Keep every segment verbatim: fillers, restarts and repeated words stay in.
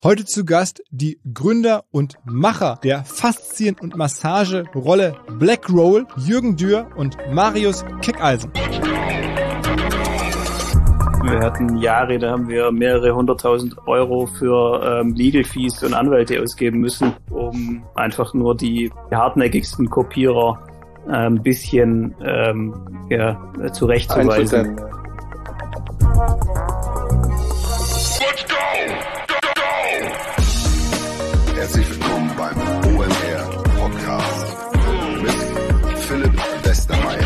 Heute zu Gast die Gründer und Macher der Faszien- und Massagerolle Blackroll, Jürgen Dürr und Marius Keckeisen. Wir hatten Jahre, da haben wir mehrere hunderttausend Euro für ähm, Legal Fees und Anwälte ausgeben müssen, um einfach nur die hartnäckigsten Kopierer äh, ein bisschen ähm, ja, zurechtzuweisen. Herzlich willkommen beim O M R Podcast mit Philipp Westermeier.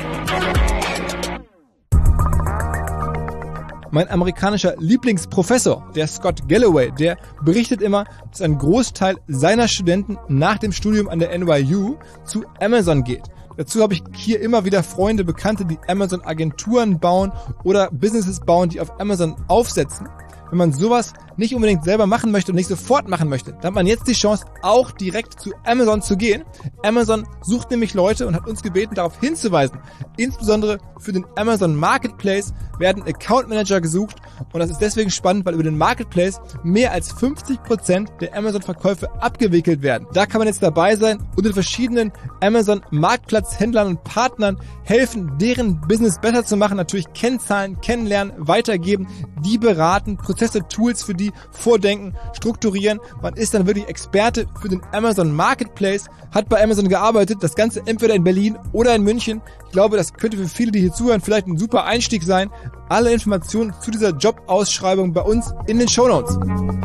Mein amerikanischer Lieblingsprofessor, der Scott Galloway, der berichtet immer, dass ein Großteil seiner Studenten nach dem Studium an der N Y U zu Amazon geht. Dazu habe ich hier immer wieder Freunde, Bekannte, die Amazon-Agenturen bauen oder Businesses bauen, die auf Amazon aufsetzen. Wenn man sowas nicht unbedingt selber machen möchte und nicht sofort machen möchte, dann hat man jetzt die Chance, auch direkt zu Amazon zu gehen. Amazon sucht nämlich Leute und hat uns gebeten, darauf hinzuweisen. Insbesondere für den Amazon Marketplace werden Account Manager gesucht und das ist deswegen spannend, weil über den Marketplace mehr als fünfzig Prozent der Amazon-Verkäufe abgewickelt werden. Da kann man jetzt dabei sein und den verschiedenen Amazon-Marktplatzhändlern und Partnern helfen, deren Business besser zu machen, natürlich Kennzahlen, kennenlernen, weitergeben, die beraten, Prozesse, Tools für die vordenken, strukturieren. Man ist dann wirklich Experte für den Amazon Marketplace, hat bei Amazon gearbeitet, das Ganze entweder in Berlin oder in München. Ich glaube, das könnte für viele, die hier zuhören, vielleicht ein super Einstieg sein. Alle Informationen zu dieser Jobausschreibung bei uns in den Shownotes.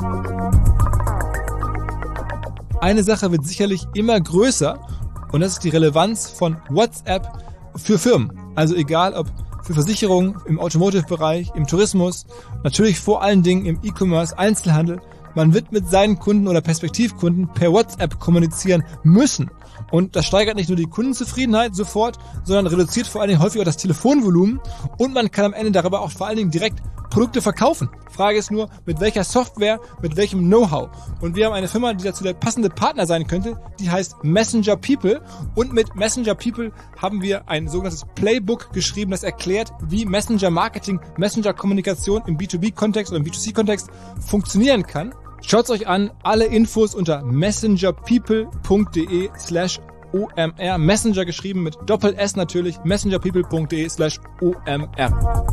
Eine Sache wird sicherlich immer größer und das ist die Relevanz von WhatsApp für Firmen. Also egal ob für Versicherungen, im Automotive-Bereich, im Tourismus, natürlich vor allen Dingen im E-Commerce, Einzelhandel. Man wird mit seinen Kunden oder Perspektivkunden per WhatsApp kommunizieren müssen. Und das steigert nicht nur die Kundenzufriedenheit sofort, sondern reduziert vor allen Dingen häufig auch das Telefonvolumen und man kann am Ende darüber auch vor allen Dingen direkt Produkte verkaufen. Frage ist nur, mit welcher Software, mit welchem Know-how. Und wir haben eine Firma, die dazu der passende Partner sein könnte, die heißt Messenger People. Und mit Messenger People haben wir ein sogenanntes Playbook geschrieben, das erklärt, wie Messenger Marketing, Messenger Kommunikation im B zwei B-Kontext oder im B zwei C-Kontext funktionieren kann. Schaut's euch an, alle Infos unter messengerpeople.de slash OMR. Messenger geschrieben mit Doppel-S natürlich, messengerpeople.de slash OMR.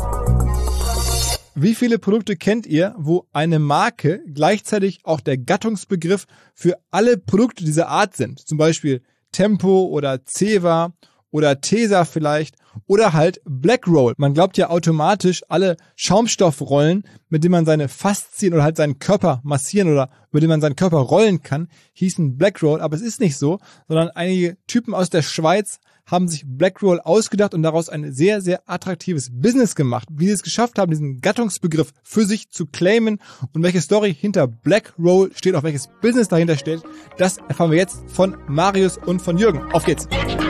Wie viele Produkte kennt ihr, wo eine Marke gleichzeitig auch der Gattungsbegriff für alle Produkte dieser Art sind? Zum Beispiel Tempo oder Ceva oder Tesa vielleicht oder halt Blackroll. Man glaubt ja automatisch, alle Schaumstoffrollen, mit denen man seine Faszien oder halt seinen Körper massieren oder mit denen man seinen Körper rollen kann, hießen Blackroll. Aber es ist nicht so, sondern einige Typen aus der Schweiz haben sich Blackroll ausgedacht und daraus ein sehr, sehr attraktives Business gemacht. Wie sie es geschafft haben, diesen Gattungsbegriff für sich zu claimen und welche Story hinter Blackroll steht, auch welches Business dahinter steht, das erfahren wir jetzt von Marius und von Jürgen. Auf geht's!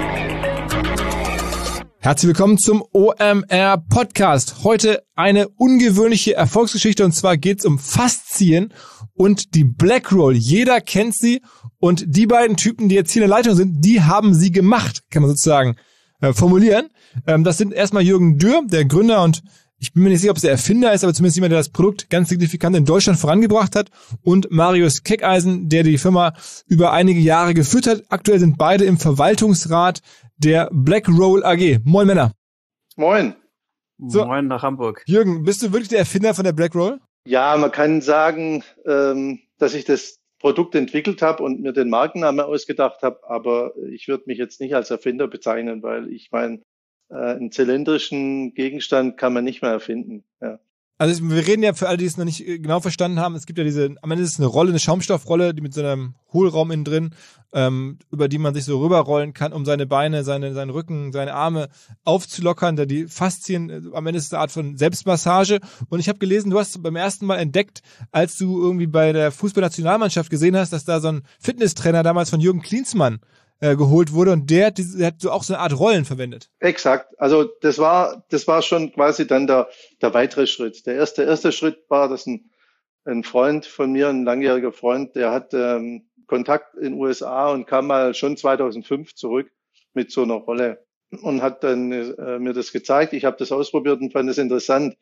Herzlich willkommen zum O M R Podcast. Heute eine ungewöhnliche Erfolgsgeschichte und zwar geht's um Faszien und die Blackroll. Jeder kennt sie und die beiden Typen, die jetzt hier in der Leitung sind, die haben sie gemacht, kann man sozusagen äh, formulieren. Ähm, das sind erstmal Jürgen Dürr, der Gründer und ich bin mir nicht sicher, ob es der Erfinder ist, aber zumindest jemand, der das Produkt ganz signifikant in Deutschland vorangebracht hat. Und Marius Keckeisen, der die Firma über einige Jahre geführt hat. Aktuell sind beide im Verwaltungsrat der Blackroll A G. Moin Männer. Moin. So, Moin nach Hamburg. Jürgen, bist du wirklich der Erfinder von der Blackroll? Ja, man kann sagen, ähm, dass ich das Produkt entwickelt habe und mir den Markennamen ausgedacht habe, aber ich würde mich jetzt nicht als Erfinder bezeichnen, weil ich meine, äh, einen zylindrischen Gegenstand kann man nicht mehr erfinden. Ja. Also wir reden ja für alle, die es noch nicht genau verstanden haben, es gibt ja diese, am Ende ist es eine Rolle, eine Schaumstoffrolle, die mit so einem Hohlraum innen drin, ähm, über die man sich so rüberrollen kann, um seine Beine, seine, seinen Rücken, seine Arme aufzulockern, da die Faszien, am Ende ist es eine Art von Selbstmassage. Und ich habe gelesen, du hast beim ersten Mal entdeckt, als du irgendwie bei der Fußballnationalmannschaft gesehen hast, dass da so ein Fitnesstrainer damals von Jürgen Klinsmann äh, geholt wurde und der, der hat so auch so eine Art Rollen verwendet. Exakt. Also das war, das war schon quasi dann der, der weitere Schritt. Der erste, erste Schritt war, dass ein, ein Freund von mir, ein langjähriger Freund, der hat ähm, Kontakt in den U S A und kam mal schon zweitausendfünf zurück mit so einer Rolle und hat dann äh, mir das gezeigt. Ich habe das ausprobiert und fand es interessant.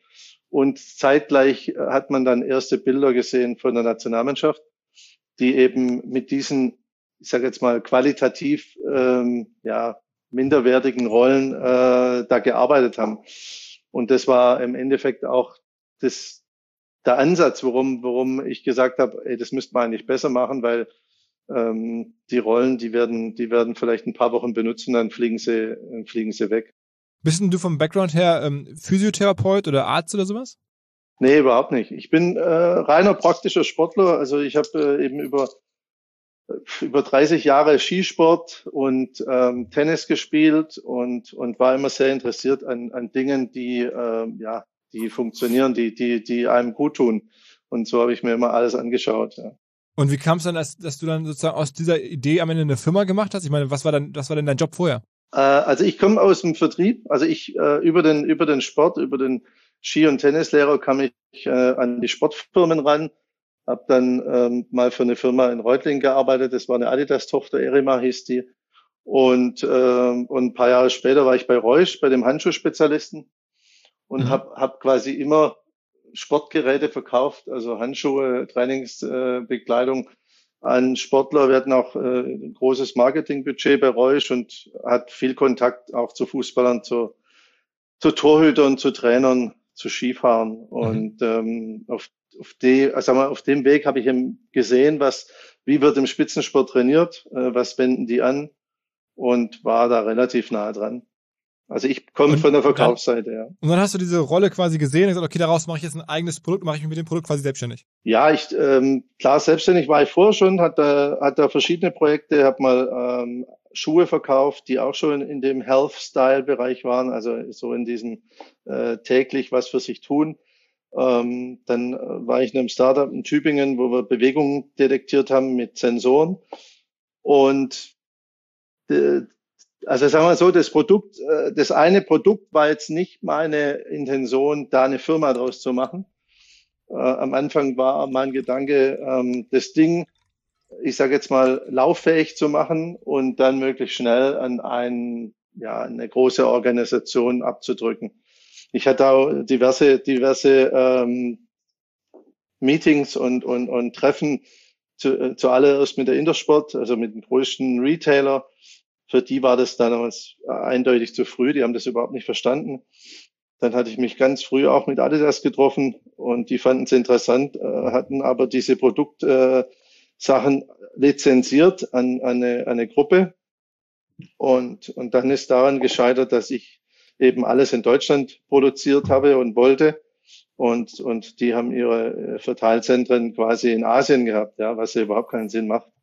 Und zeitgleich hat man dann erste Bilder gesehen von der Nationalmannschaft, die eben mit diesen, ich sage jetzt mal, qualitativ ähm, ja minderwertigen Rollen äh, da gearbeitet haben. Und das war im Endeffekt auch das der Ansatz, warum warum ich gesagt habe, ey, das müsste man eigentlich besser machen, weil ähm, die Rollen, die werden die werden vielleicht ein paar Wochen benutzen, dann fliegen sie dann fliegen sie weg. Bist denn du vom Background her ähm, Physiotherapeut oder Arzt oder sowas? Nee, überhaupt nicht. Ich bin äh, reiner praktischer Sportler. Also ich habe äh, eben über über dreißig Jahre Skisport und ähm, Tennis gespielt und und war immer sehr interessiert an an Dingen, die äh, ja die funktionieren, die die die einem gut tun. Und so habe ich mir immer alles angeschaut. Ja. Und wie kam es dann, dass, dass du dann sozusagen aus dieser Idee am Ende eine Firma gemacht hast? Ich meine, was war dann was war denn dein Job vorher? Äh, also ich komme aus dem Vertrieb. Also ich äh, über den über den Sport, über den Ski- und Tennislehrer kam ich äh, an die Sportfirmen ran. Hab dann ähm, mal für eine Firma in Reutlingen gearbeitet. Das war eine Adidas-Tochter, Erima hieß die. Und, ähm, und ein paar Jahre später war ich bei Reusch, bei dem Handschuhspezialisten und mhm. habe hab quasi immer Sportgeräte verkauft, also Handschuhe, Trainingsbekleidung äh, an Sportler. Wir hatten auch äh, ein großes Marketingbudget bei Reusch und hat viel Kontakt auch zu Fußballern, zu, zu Torhütern, zu Trainern, zu Skifahren. Mhm. Und ähm, auf Auf, die, also auf dem Weg habe ich eben gesehen, was, wie wird im Spitzensport trainiert, äh, was wenden die an und war da relativ nahe dran. Also ich komme von der Verkaufsseite, dann, ja. Und dann hast du diese Rolle quasi gesehen und gesagt, okay, daraus mache ich jetzt ein eigenes Produkt, mache ich mich mit dem Produkt quasi selbstständig. Ja, ich ähm, klar, selbstständig war ich vorher schon, hat da, hat da verschiedene Projekte, habe mal ähm, Schuhe verkauft, die auch schon in dem Health-Style-Bereich waren, also so in diesem äh, täglich was für sich tun. Ähm, dann äh, war ich in einem Startup in Tübingen, wo wir Bewegungen detektiert haben mit Sensoren. Und äh, also sagen wir so, das Produkt, äh, das eine Produkt war jetzt nicht meine Intention, da eine Firma draus zu machen. Äh, am Anfang war mein Gedanke, ähm, das Ding, ich sage jetzt mal, lauffähig zu machen und dann möglichst schnell an ein, ja, eine große Organisation abzudrücken. Ich hatte auch diverse, diverse ähm, Meetings und, und, und Treffen zu, äh, zuallererst mit der Intersport, also mit dem größten Retailer. Für die war das damals eindeutig zu früh, die haben das überhaupt nicht verstanden. Dann hatte ich mich ganz früh auch mit Adidas getroffen und die fanden es interessant, äh, hatten aber diese Produktsachen äh, lizenziert an, an, eine, an eine Gruppe. Und, und dann ist daran gescheitert, dass ich eben alles in Deutschland produziert habe und wollte. Und, und die haben ihre Verteilzentren quasi in Asien gehabt, ja, was ja überhaupt keinen Sinn macht.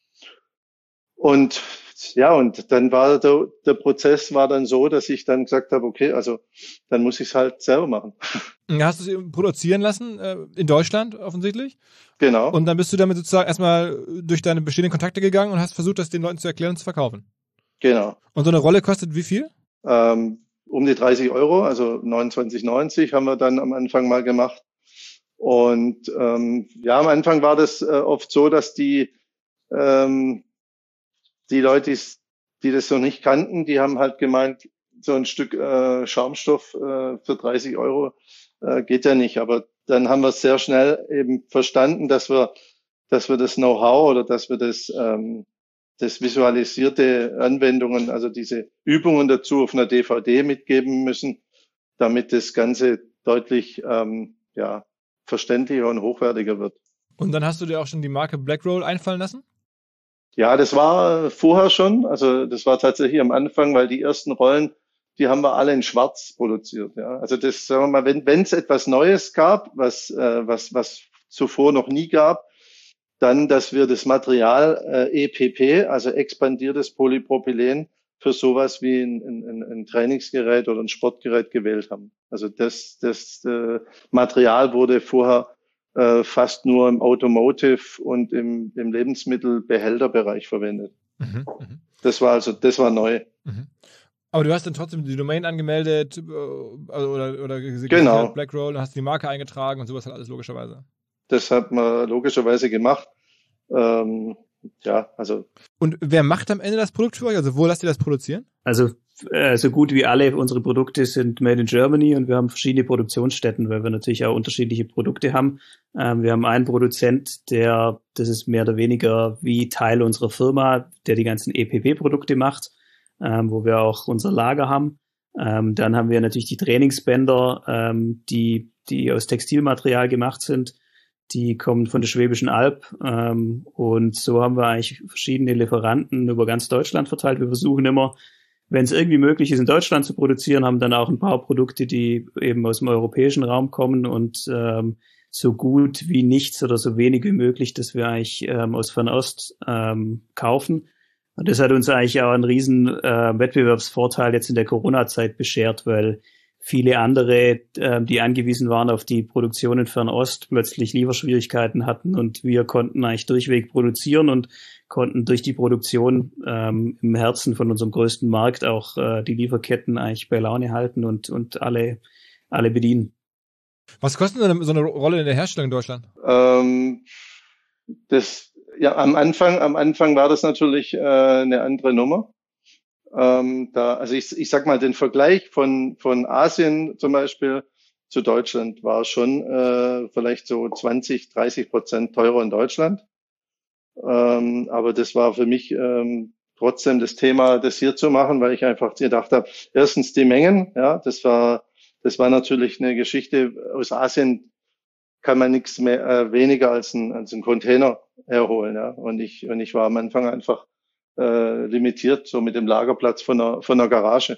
Und, ja, und dann war der, der Prozess war dann so, dass ich dann gesagt habe, okay, also, dann muss ich es halt selber machen. Hast du es produzieren lassen, äh, in Deutschland offensichtlich? Genau. Und dann bist du damit sozusagen erstmal durch deine bestehenden Kontakte gegangen und hast versucht, das den Leuten zu erklären und zu verkaufen. Genau. Und so eine Rolle kostet wie viel? Ähm, um die dreißig Euro, also neunundzwanzig neunzig haben wir dann am Anfang mal gemacht. Und ähm, ja, am Anfang war das äh, oft so, dass die ähm, die Leute, die das noch nicht kannten, die haben halt gemeint, so ein Stück äh, Schaumstoff äh, für dreißig Euro äh, geht ja nicht. Aber dann haben wir sehr schnell eben verstanden, dass wir, dass wir das Know-how oder dass wir das ähm, das visualisierte Anwendungen, also diese Übungen dazu auf einer D V D mitgeben müssen, damit das Ganze deutlich ähm, ja, verständlicher und hochwertiger wird. Und dann hast du dir auch schon die Marke Blackroll einfallen lassen? Ja, das war vorher schon. Also das war tatsächlich am Anfang, weil die ersten Rollen, die haben wir alle in Schwarz produziert. Ja, also das, sagen wir mal, wenn wenn es etwas Neues gab, was äh, was was zuvor noch nie gab, dann, dass wir das Material äh, E P P, also expandiertes Polypropylen, für sowas wie ein, ein, ein Trainingsgerät oder ein Sportgerät gewählt haben. Also das, das äh, Material wurde vorher äh, fast nur im Automotive und im, im Lebensmittelbehälterbereich verwendet. Mhm, das war also, das war neu. Mhm. Aber du hast dann trotzdem die Domain angemeldet äh, oder, oder genau. Blackroll, dann hast du die Marke eingetragen und sowas halt alles logischerweise. Das hat man logischerweise gemacht. Ähm, ja, also. Und wer macht am Ende das Produkt für euch? Also wo lasst ihr das produzieren? Also äh, so gut wie alle unsere Produkte sind made in Germany und wir haben verschiedene Produktionsstätten, weil wir natürlich auch unterschiedliche Produkte haben. Ähm, wir haben einen Produzent, der, das ist mehr oder weniger wie Teil unserer Firma, der die ganzen E P P-Produkte macht, ähm, wo wir auch unser Lager haben. Ähm, dann haben wir natürlich die Trainingsbänder, ähm, die, die aus Textilmaterial gemacht sind. Die kommen von der Schwäbischen Alb, ähm, und so haben wir eigentlich verschiedene Lieferanten über ganz Deutschland verteilt. Wir versuchen immer, wenn es irgendwie möglich ist, in Deutschland zu produzieren, haben dann auch ein paar Produkte, die eben aus dem europäischen Raum kommen und ähm, so gut wie nichts oder so wenig wie möglich, dass wir eigentlich ähm, aus Fernost ähm, kaufen. Und das hat uns eigentlich auch einen riesen äh, Wettbewerbsvorteil jetzt in der Corona-Zeit beschert, weil viele andere, äh, die angewiesen waren auf die Produktion in Fernost, plötzlich Lieferschwierigkeiten hatten und wir konnten eigentlich durchweg produzieren und konnten durch die Produktion ähm, im Herzen von unserem größten Markt auch äh, die Lieferketten eigentlich bei Laune halten und und alle alle bedienen. Was kostet denn so eine Rolle in der Herstellung in Deutschland? Ähm, das, ja, am Anfang, am Anfang war das natürlich äh, eine andere Nummer. Ähm, da, also ich, ich sag mal, den Vergleich von, von Asien zum Beispiel zu Deutschland war schon äh, vielleicht so zwanzig, dreißig Prozent teurer in Deutschland. Ähm, aber das war für mich ähm, trotzdem das Thema, das hier zu machen, weil ich einfach gedacht habe, erstens die Mengen, ja, das war, das war natürlich eine Geschichte. Aus Asien kann man nichts mehr, äh, weniger als ein, als ein Container herholen, ja. Und ich, und ich war am Anfang einfach Äh, limitiert, so mit dem Lagerplatz von einer, von einer Garage.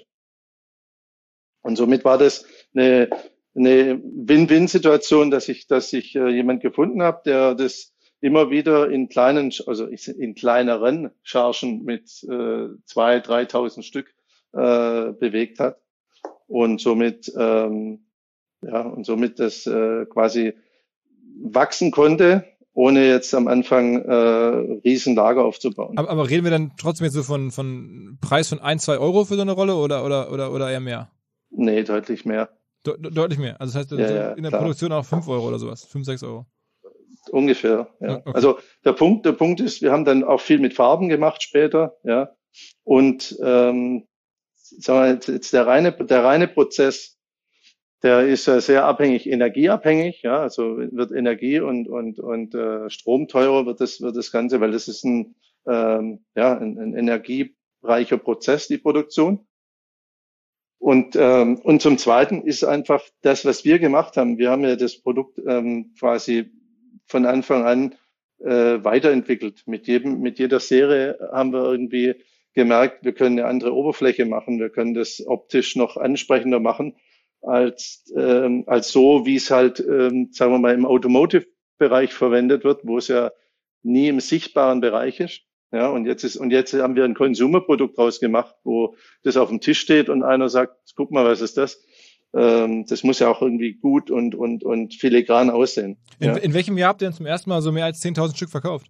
Und somit war das eine, eine Win-Win-Situation, dass ich, dass ich äh, jemand gefunden habe, der das immer wieder in kleinen, also in kleineren Chargen mit äh, zwei, dreitausend Stück äh, bewegt hat und somit ähm, ja und somit das äh, quasi wachsen konnte, ohne jetzt am Anfang äh, riesen Lager aufzubauen. Aber, aber reden wir dann trotzdem jetzt so von von Preis von ein, zwei Euro für so eine Rolle oder oder oder oder eher mehr? Nee, deutlich mehr. De- de- deutlich mehr. Also das heißt, Ja, so ja, in der klar. Produktion auch fünf Euro oder sowas, fünf, sechs Euro. Ungefähr, ja. Okay. Also der Punkt, der Punkt ist, wir haben dann auch viel mit Farben gemacht später, ja. Und ähm, sagen wir jetzt, jetzt der reine der reine Prozess, der ist ja sehr abhängig, energieabhängig, ja, also wird Energie und und und äh, Strom teurer wird das wird das Ganze, weil das ist ein ähm, ja ein, ein energiereicher Prozess, die Produktion. Und ähm, und zum Zweiten ist einfach das, was wir gemacht haben. Wir haben ja das Produkt ähm, quasi von Anfang an äh, weiterentwickelt. Mit jedem mit jeder Serie haben wir irgendwie gemerkt, wir können eine andere Oberfläche machen, wir können das optisch noch ansprechender machen als ähm, als so, wie es halt, ähm, sagen wir mal, im Automotive-Bereich verwendet wird, wo es ja nie im sichtbaren Bereich ist. Ja, und jetzt ist und jetzt haben wir ein Consumer-Produkt draus gemacht, wo das auf dem Tisch steht und einer sagt, guck mal, was ist das? Ähm, das muss ja auch irgendwie gut und und und filigran aussehen. In, Ja. in welchem Jahr habt ihr denn zum ersten Mal so mehr als zehntausend Stück verkauft?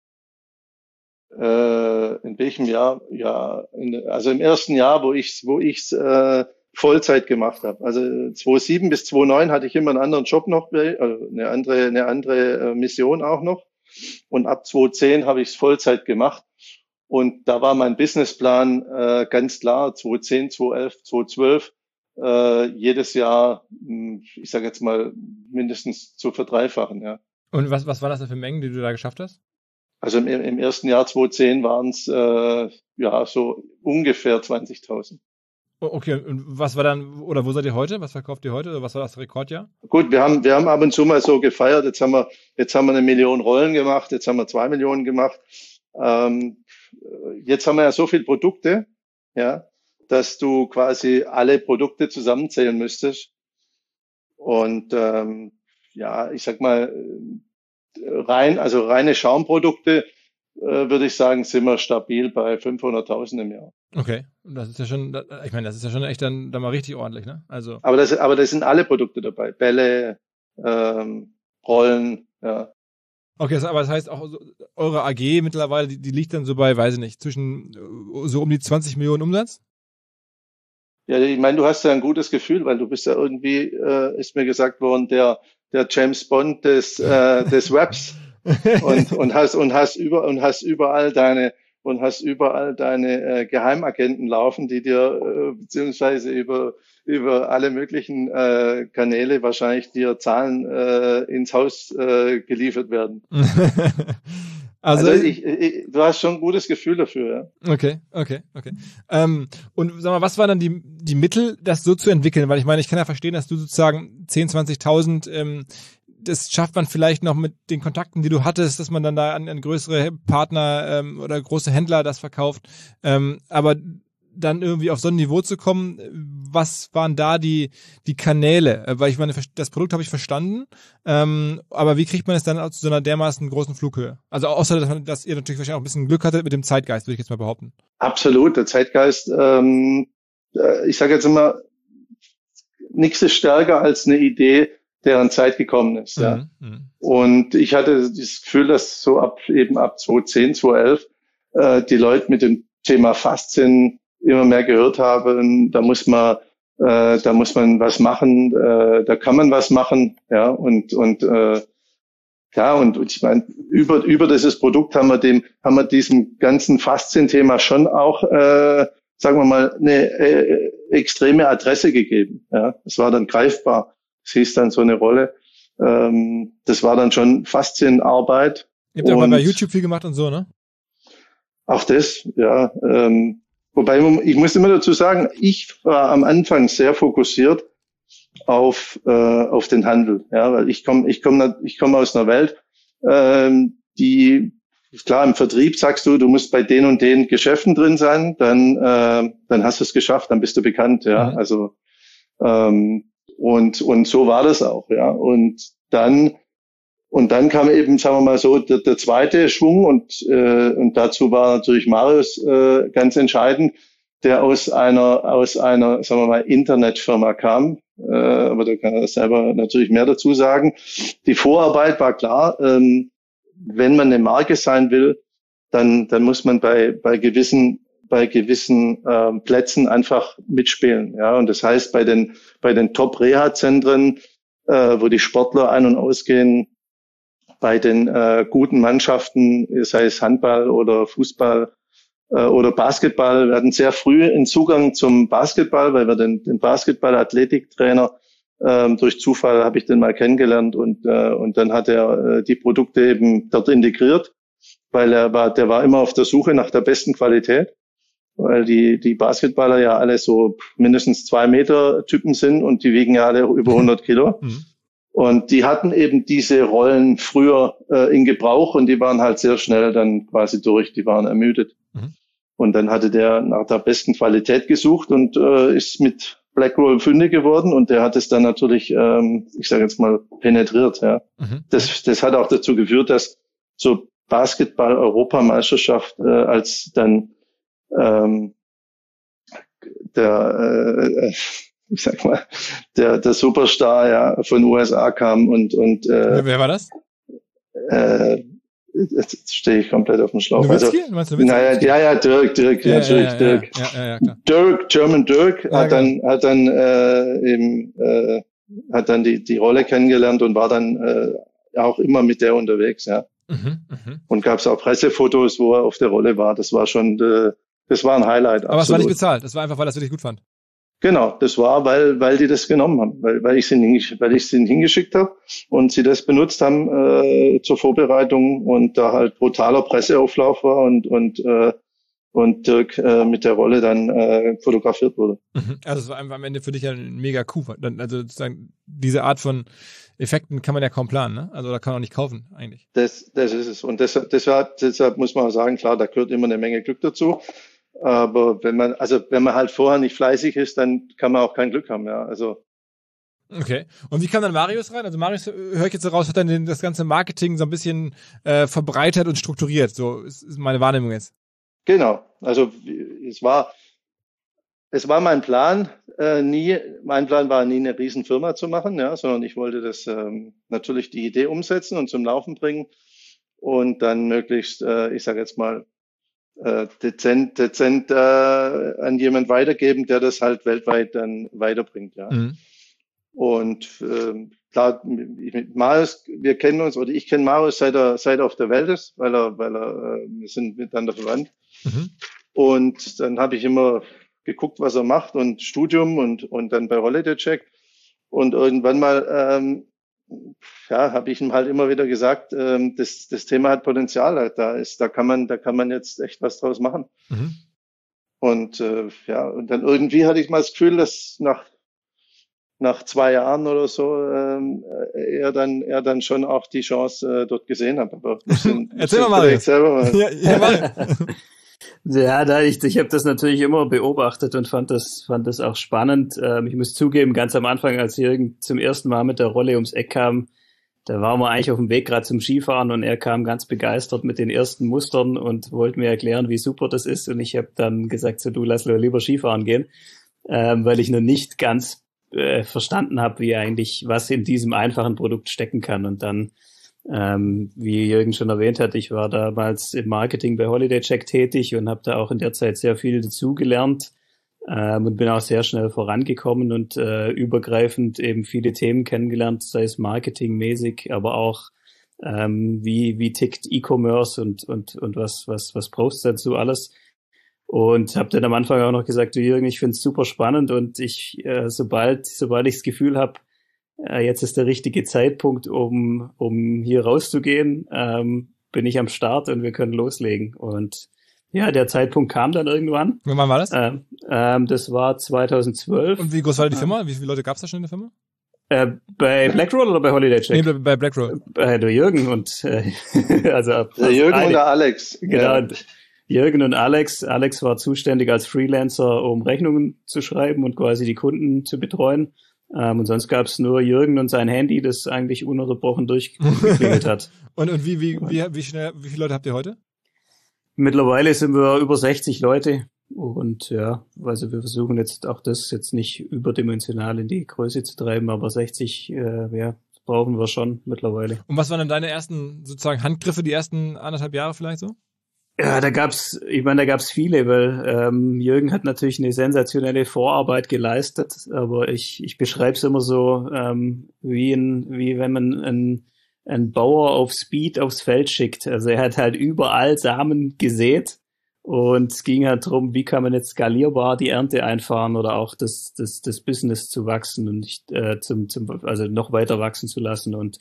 Äh, in welchem Jahr? Ja, in, also im ersten Jahr, wo ich wo ich's äh, Vollzeit gemacht habe. Also zweitausendsieben bis zweitausendneun hatte ich immer einen anderen Job noch, also eine andere eine andere Mission auch noch. Und ab zweitausendzehn habe ich es Vollzeit gemacht. Und da war mein Businessplan äh, ganz klar, zweitausendzehn, zweitausendelf, zweitausendzwölf, äh, jedes Jahr, ich sage jetzt mal, mindestens zu verdreifachen. Ja. Und was was waren das denn für Mengen, die du da geschafft hast? Also im, im ersten Jahr zweitausendzehn waren es äh, ja so ungefähr zwanzigtausend. Okay, und was war dann, oder wo seid ihr heute? Was verkauft ihr heute? Oder was war das Rekordjahr? Gut, wir haben, wir haben ab und zu mal so gefeiert. Jetzt haben wir, jetzt haben wir eine Million Rollen gemacht. Jetzt haben wir zwei Millionen gemacht. Ähm, jetzt haben wir ja so viele Produkte, ja, dass du quasi alle Produkte zusammenzählen müsstest. Und, ähm, ja, ich sag mal, rein, also reine Schaumprodukte, äh, würde ich sagen, sind wir stabil bei fünfhunderttausend im Jahr. Okay, und das ist ja schon, ich meine, das ist ja schon echt dann, dann mal richtig ordentlich, ne? Also. Aber das, aber das sind alle Produkte dabei. Bälle, ähm, Rollen, ja. Okay, das, aber das heißt auch, so, eure A G mittlerweile, die, die liegt dann so bei, weiß ich nicht, zwischen so um die zwanzig Millionen Umsatz? Ja, ich meine, du hast ja ein gutes Gefühl, weil du bist ja irgendwie, äh, ist mir gesagt worden, der, der James Bond des, äh, des Webs und, und hast, und hast über, und hast überall deine, und hast überall deine äh, Geheimagenten laufen, die dir äh, beziehungsweise über über alle möglichen äh, Kanäle wahrscheinlich dir Zahlen äh, ins Haus äh, geliefert werden. also, also ich, ich, du hast schon ein gutes Gefühl dafür, ja. Okay, okay, okay. Ähm, und sag mal, was waren dann die die Mittel, das so zu entwickeln? Weil ich meine, ich kann ja verstehen, dass du sozusagen zehn, zwanzigtausend, ähm, das schafft man vielleicht noch mit den Kontakten, die du hattest, dass man dann da an, an größere Partner ähm, oder große Händler das verkauft. Ähm, aber dann irgendwie auf so ein Niveau zu kommen, was waren da die die Kanäle? Weil ich meine, das Produkt habe ich verstanden, ähm, aber wie kriegt man es dann auch zu so einer dermaßen großen Flughöhe? Also außer, dass, man, dass ihr natürlich wahrscheinlich auch ein bisschen Glück hattet mit dem Zeitgeist, würde ich jetzt mal behaupten. Absolut, der Zeitgeist, ähm, ich sage jetzt immer, nichts ist stärker als eine Idee, deren Zeit gekommen ist. Mhm, ja. Mhm. Und ich hatte das Gefühl, dass so ab eben ab zwanzig zehn, zwanzig elf äh, die Leute mit dem Thema Faszien immer mehr gehört haben, da muss man, äh, da muss man was machen, äh, da kann man was machen, ja, und und äh, ja, und, und ich meine, über über dieses Produkt haben wir dem, haben wir diesem ganzen Faszien-Thema schon auch, äh, sagen wir mal, eine äh, extreme Adresse gegeben. Ja, es war dann greifbar, es hieß dann so eine Rolle. Ähm, das war dann schon Faszienarbeit. Ihr habt ja mal bei YouTube viel gemacht und so, ne? Auch das, ja. Ähm, Wobei, ich muss immer dazu sagen, ich war am Anfang sehr fokussiert auf äh, auf den Handel, ja, weil ich komme ich komme ich komme aus einer Welt, ähm, die klar im Vertrieb sagst du, du musst bei den und den Geschäften drin sein, dann äh, dann hast du es geschafft, dann bist du bekannt, ja, mhm. also ähm, und und so war das auch, ja, und dann Und dann kam eben, sagen wir mal so, der, der zweite Schwung und äh, und dazu war natürlich Marius äh, ganz entscheidend, der aus einer aus einer, sagen wir mal, Internetfirma kam. Äh, aber da kann er selber natürlich mehr dazu sagen. Die Vorarbeit war klar. Ähm, wenn man eine Marke sein will, dann dann muss man bei bei gewissen bei gewissen äh, Plätzen einfach mitspielen. Ja, und das heißt bei den bei den Top-Reha-Zentren, äh, wo die Sportler ein- und ausgehen, bei den äh, guten Mannschaften, sei es Handball oder Fußball äh, oder Basketball, wir hatten sehr früh einen Zugang zum Basketball, weil wir den, den Basketball-Athletiktrainer ähm, durch Zufall habe ich den mal kennengelernt und äh, und dann hat er äh, die Produkte eben dort integriert, weil er war, der war immer auf der Suche nach der besten Qualität, weil die die Basketballer ja alle so mindestens zwei Meter Typen sind und die wiegen ja alle über hundert Kilo. Mhm. Und die hatten eben diese Rollen früher äh, in Gebrauch und die waren halt sehr schnell dann quasi durch, die waren ermüdet. Mhm. Und dann hatte der nach der besten Qualität gesucht und äh, ist mit Blackroll fündig geworden und der hat es dann natürlich, ähm, ich sage jetzt mal, penetriert. Ja, mhm. Das, das hat auch dazu geführt, dass zur Basketball-Europameisterschaft, äh, als dann ähm, der äh, ich sag mal, der, der Superstar ja von U S A kam und, und, äh, wer war das? Äh, jetzt stehe ich komplett auf dem Schlauch. Nowitzki? Also, meinst du Nowitzki? Naja, ja, ja, Dirk, Dirk, ja, natürlich, ja, ja, Dirk. Ja, ja, ja, klar. Dirk, German Dirk, ja, hat dann, hat dann, äh, eben, äh, hat dann die, die Rolle kennengelernt und war dann, äh, auch immer mit der unterwegs, ja. Mhm, mh. Und gab es auch Pressefotos, wo er auf der Rolle war. Das war schon, äh, das war ein Highlight. Aber es war nicht bezahlt. Das war einfach, weil er es wirklich gut fand. Genau, das war, weil weil die das genommen haben, weil weil ich sie hingesch- weil ich sie hingeschickt habe und sie das benutzt haben äh, zur Vorbereitung und da halt brutaler Presseauflauf war und und äh, und Dirk äh, mit der Rolle dann äh, fotografiert wurde. Also es war einfach am Ende für dich ja ein mega Coup. Also sozusagen diese Art von Effekten kann man ja kaum planen, ne? Also da kann man auch nicht kaufen eigentlich. Das das ist es und deshalb deshalb, deshalb muss man sagen, klar, da gehört immer eine Menge Glück dazu. Aber wenn man, also wenn man halt vorher nicht fleißig ist, dann kann man auch kein Glück haben, ja. Also. Okay. Und wie kam dann Marius rein? Also Marius, höre ich jetzt so raus, hat dann den, das ganze Marketing so ein bisschen äh, verbreitert und strukturiert. So ist, ist meine Wahrnehmung jetzt. Genau. Also es war, es war mein Plan, äh, nie, mein Plan war nie eine Riesenfirma zu machen, ja, sondern ich wollte das ähm, natürlich die Idee umsetzen und zum Laufen bringen und dann möglichst, äh, ich sage jetzt mal, Äh, dezent, dezent äh, an jemand weitergeben, der das halt weltweit dann weiterbringt, ja. Mhm. Und äh, klar, mit Marius, wir kennen uns, oder ich kenne Marius seit er, seit er auf der Welt ist, weil er, weil er, äh, wir sind miteinander verwandt. Mhm. Und dann habe ich immer geguckt, was er macht und Studium und, und dann bei Holiday Check. Und irgendwann mal, ähm, ja, habe ich ihm halt immer wieder gesagt, ähm, das, das Thema hat Potenzial, da ist, da kann man, da kann man jetzt echt was draus machen. Mhm. Und äh, ja, und dann irgendwie hatte ich mal das Gefühl, dass nach nach zwei Jahren oder so ähm, er dann er dann schon auch die Chance äh, dort gesehen hat. Aber müssen, erzähl mal, mal selber mal. Ja, ja, ja, da ich ich habe das natürlich immer beobachtet und fand das fand das auch spannend. Ähm, ich muss zugeben, ganz am Anfang, als Jürgen zum ersten Mal mit der Rolle ums Eck kam, da waren wir eigentlich auf dem Weg gerade zum Skifahren und er kam ganz begeistert mit den ersten Mustern und wollte mir erklären, wie super das ist. Und ich habe dann gesagt, so du lass lieber Skifahren gehen, ähm, weil ich noch nicht ganz äh, verstanden habe, wie eigentlich was in diesem einfachen Produkt stecken kann. Und dann, ähm, wie Jürgen schon erwähnt hat, ich war damals im Marketing bei Holiday Check tätig und habe da auch in der Zeit sehr viel dazugelernt. Ähm, und bin auch sehr schnell vorangekommen und äh, übergreifend eben viele Themen kennengelernt, sei es marketingmäßig, aber auch ähm, wie wie tickt E-Commerce und und und was was was brauchst du dazu alles. Und habe dann am Anfang auch noch gesagt, du Jürgen, ich finde es super spannend und ich äh, sobald sobald ich das Gefühl habe, äh, jetzt ist der richtige Zeitpunkt, um um hier rauszugehen, ähm, bin ich am Start und wir können loslegen. Und ja, der Zeitpunkt kam dann irgendwann. Und wann war das? Ähm, ähm, das war zweitausendzwölf. Und wie groß war die Firma? Wie viele Leute gab es da schon in der Firma? Äh, bei Blackroll oder bei Holiday Check? Nee, bei Blackroll. Bei der Jürgen und äh, also der Jürgen eine, und der Alex. Genau. Ja. Jürgen und Alex. Alex war zuständig als Freelancer, um Rechnungen zu schreiben und quasi die Kunden zu betreuen. Ähm, und sonst gab es nur Jürgen und sein Handy, das eigentlich ununterbrochen durchgeklingelt hat. und und wie wie wie wie schnell wie viele Leute habt ihr heute? Mittlerweile sind wir über sechzig Leute und ja, also wir versuchen jetzt auch das jetzt nicht überdimensional in die Größe zu treiben, aber sechzig, äh, ja, brauchen wir schon mittlerweile. Und was waren denn deine ersten sozusagen Handgriffe, die ersten anderthalb Jahre vielleicht so? Ja, da gab's, ich meine, da gab's viele, weil ähm, Jürgen hat natürlich eine sensationelle Vorarbeit geleistet, aber ich ich beschreibe es immer so ähm, wie ein, wie wenn man ein ein Bauer auf Speed aufs Feld schickt. Also er hat halt überall Samen gesät und es ging halt darum, wie kann man jetzt skalierbar die Ernte einfahren oder auch das das das Business zu wachsen und nicht äh, zum zum also noch weiter wachsen zu lassen. Und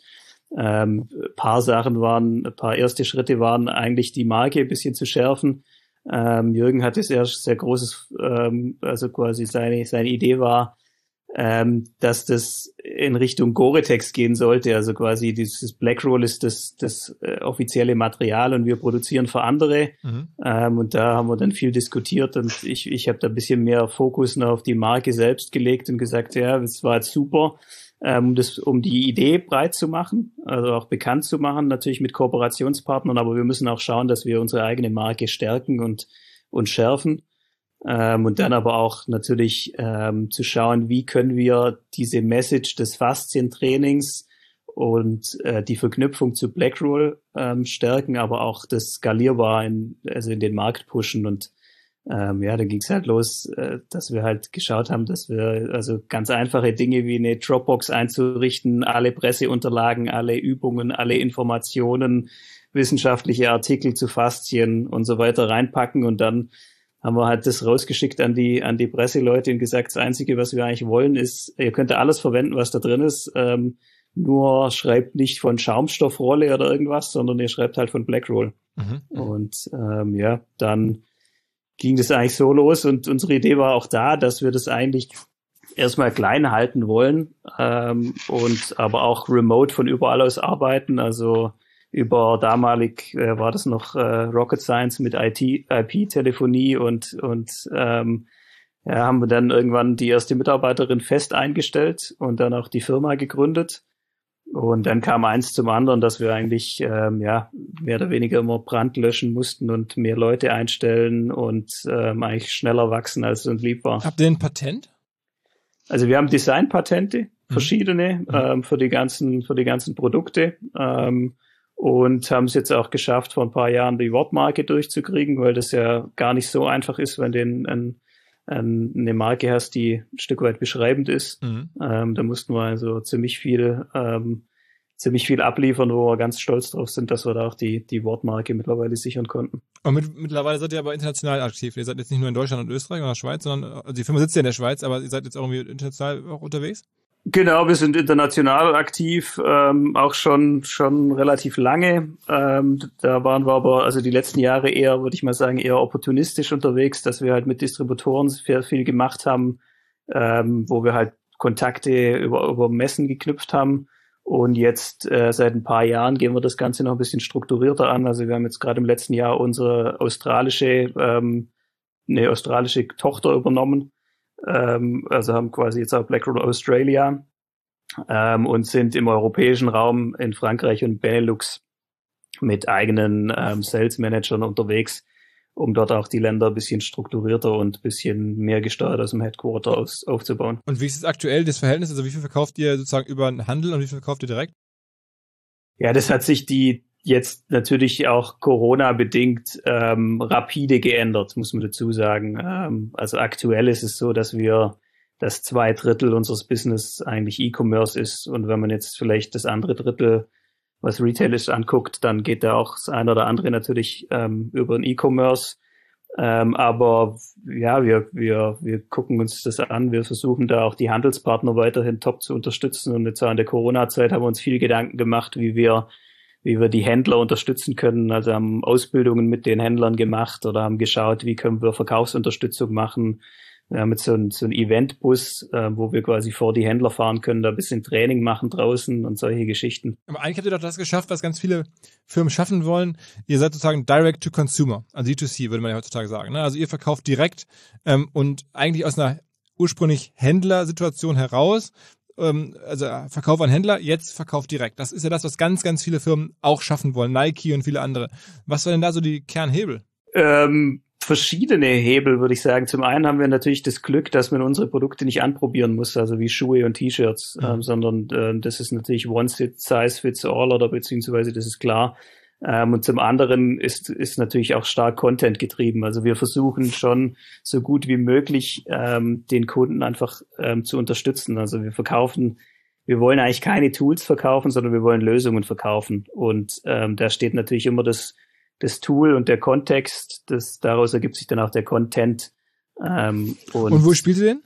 ähm, ein paar Sachen waren, ein paar erste Schritte waren eigentlich die Marke ein bisschen zu schärfen. Ähm, Jürgen hatte sehr sehr großes, ähm, also quasi seine seine Idee war, ähm, dass das in Richtung Gore-Tex gehen sollte. Also quasi dieses Blackroll ist das, das äh, offizielle Material und wir produzieren für andere. Mhm. Ähm, und da haben wir dann viel diskutiert und ich, ich habe da ein bisschen mehr Fokus noch auf die Marke selbst gelegt und gesagt, ja, das war jetzt super, ähm, das, um die Idee breit zu machen, also auch bekannt zu machen, natürlich mit Kooperationspartnern, aber wir müssen auch schauen, dass wir unsere eigene Marke stärken und, und schärfen. Ähm, und dann aber auch natürlich ähm, zu schauen, wie können wir diese Message des Faszientrainings und äh, die Verknüpfung zu Blackroll ähm, stärken, aber auch das skalierbar in, also in den Markt pushen. Und ähm, ja, da ging es halt los, äh, dass wir halt geschaut haben, dass wir also ganz einfache Dinge wie eine Dropbox einzurichten, alle Presseunterlagen, alle Übungen, alle Informationen, wissenschaftliche Artikel zu Faszien und so weiter reinpacken und dann haben wir halt das rausgeschickt an die an die Presseleute und gesagt, das Einzige, was wir eigentlich wollen, ist, ihr könnt alles verwenden, was da drin ist, ähm, nur schreibt nicht von Schaumstoffrolle oder irgendwas, sondern ihr schreibt halt von Blackroll. Mhm. Und ähm, ja, dann ging das eigentlich so los und unsere Idee war auch da, dass wir das eigentlich erstmal klein halten wollen ähm, und aber auch remote von überall aus arbeiten, also über damalig äh, war das noch äh, Rocket Science mit I T, I P-Telefonie und und ähm, ja, haben wir dann irgendwann die erste Mitarbeiterin fest eingestellt und dann auch die Firma gegründet. Und dann kam eins zum anderen, dass wir eigentlich ähm, ja mehr oder weniger immer Brand löschen mussten und mehr Leute einstellen und ähm, eigentlich schneller wachsen, als es uns lieb war. Habt ihr ein Patent? Also wir haben Designpatente, verschiedene, mhm. ähm, für die ganzen für die ganzen Produkte. Ähm, Und haben es jetzt auch geschafft, vor ein paar Jahren die Wortmarke durchzukriegen, weil das ja gar nicht so einfach ist, wenn du ein, eine Marke hast, die ein Stück weit beschreibend ist. Mhm. Ähm, da mussten wir also ziemlich viel, ähm, ziemlich viel abliefern, wo wir ganz stolz drauf sind, dass wir da auch die, die Wortmarke mittlerweile sichern konnten. Und mit, mittlerweile seid ihr aber international aktiv. Ihr seid jetzt nicht nur in Deutschland und Österreich oder Schweiz, sondern, also die Firma sitzt ja in der Schweiz, aber ihr seid jetzt auch irgendwie international auch unterwegs? Genau, wir sind international aktiv, ähm, auch schon schon relativ lange. Ähm, da waren wir aber also die letzten Jahre eher, würde ich mal sagen, eher opportunistisch unterwegs, dass wir halt mit Distributoren sehr viel gemacht haben, ähm, wo wir halt Kontakte über über Messen geknüpft haben. Und jetzt äh, seit ein paar Jahren gehen wir das Ganze noch ein bisschen strukturierter an. Also wir haben jetzt gerade im letzten Jahr unsere australische ähm, eine australische Tochter übernommen. Ähm, also haben quasi jetzt auch BlackRoll Australia ähm, und sind im europäischen Raum in Frankreich und Benelux mit eigenen ähm, Sales Managern unterwegs, um dort auch die Länder ein bisschen strukturierter und ein bisschen mehr gesteuert aus dem Headquarter aus aufzubauen. Und wie ist es aktuell das Verhältnis? Also wie viel verkauft ihr sozusagen über den Handel und wie viel verkauft ihr direkt? Ja, das hat sich die jetzt natürlich auch Corona-bedingt ähm, rapide geändert, muss man dazu sagen. Ähm, also aktuell ist es so, dass wir, dass zwei Drittel unseres Business eigentlich E-Commerce ist. Und wenn man jetzt vielleicht das andere Drittel, was Retail ist, anguckt, dann geht da auch das eine oder andere natürlich ähm, über den E-Commerce. Ähm, aber ja, wir, wir, wir gucken uns das an. Wir versuchen da auch die Handelspartner weiterhin top zu unterstützen. Und jetzt auch in der Corona-Zeit haben wir uns viel Gedanken gemacht, wie wir wie wir die Händler unterstützen können. Also haben Ausbildungen mit den Händlern gemacht oder haben geschaut, wie können wir Verkaufsunterstützung machen. Wir haben jetzt so einen so einen Eventbus, äh, wo wir quasi vor die Händler fahren können, da ein bisschen Training machen draußen und solche Geschichten. Aber eigentlich habt ihr doch das geschafft, was ganz viele Firmen schaffen wollen. Ihr seid sozusagen Direct to Consumer, also D zwei C würde man ja heutzutage sagen. Ne? Also ihr verkauft direkt ähm, und eigentlich aus einer ursprünglich Händlersituation heraus, also Verkauf an Händler, jetzt Verkauf direkt. Das ist ja das, was ganz, ganz viele Firmen auch schaffen wollen. Nike und viele andere. Was war denn da so die Kernhebel? Ähm, verschiedene Hebel, würde ich sagen. Zum einen haben wir natürlich das Glück, dass man unsere Produkte nicht anprobieren muss, also wie Schuhe und T-Shirts, mhm. ähm, sondern äh, das ist natürlich one size fits all oder beziehungsweise das ist klar. Ähm, und zum anderen ist ist natürlich auch stark Content getrieben. Also wir versuchen schon so gut wie möglich ähm, den Kunden einfach ähm, zu unterstützen. Also wir verkaufen, wir wollen eigentlich keine Tools verkaufen, sondern wir wollen Lösungen verkaufen. Und ähm, da steht natürlich immer das das Tool und der Kontext. Das daraus ergibt sich dann auch der Content. Ähm, und, und wo spielt ihr den?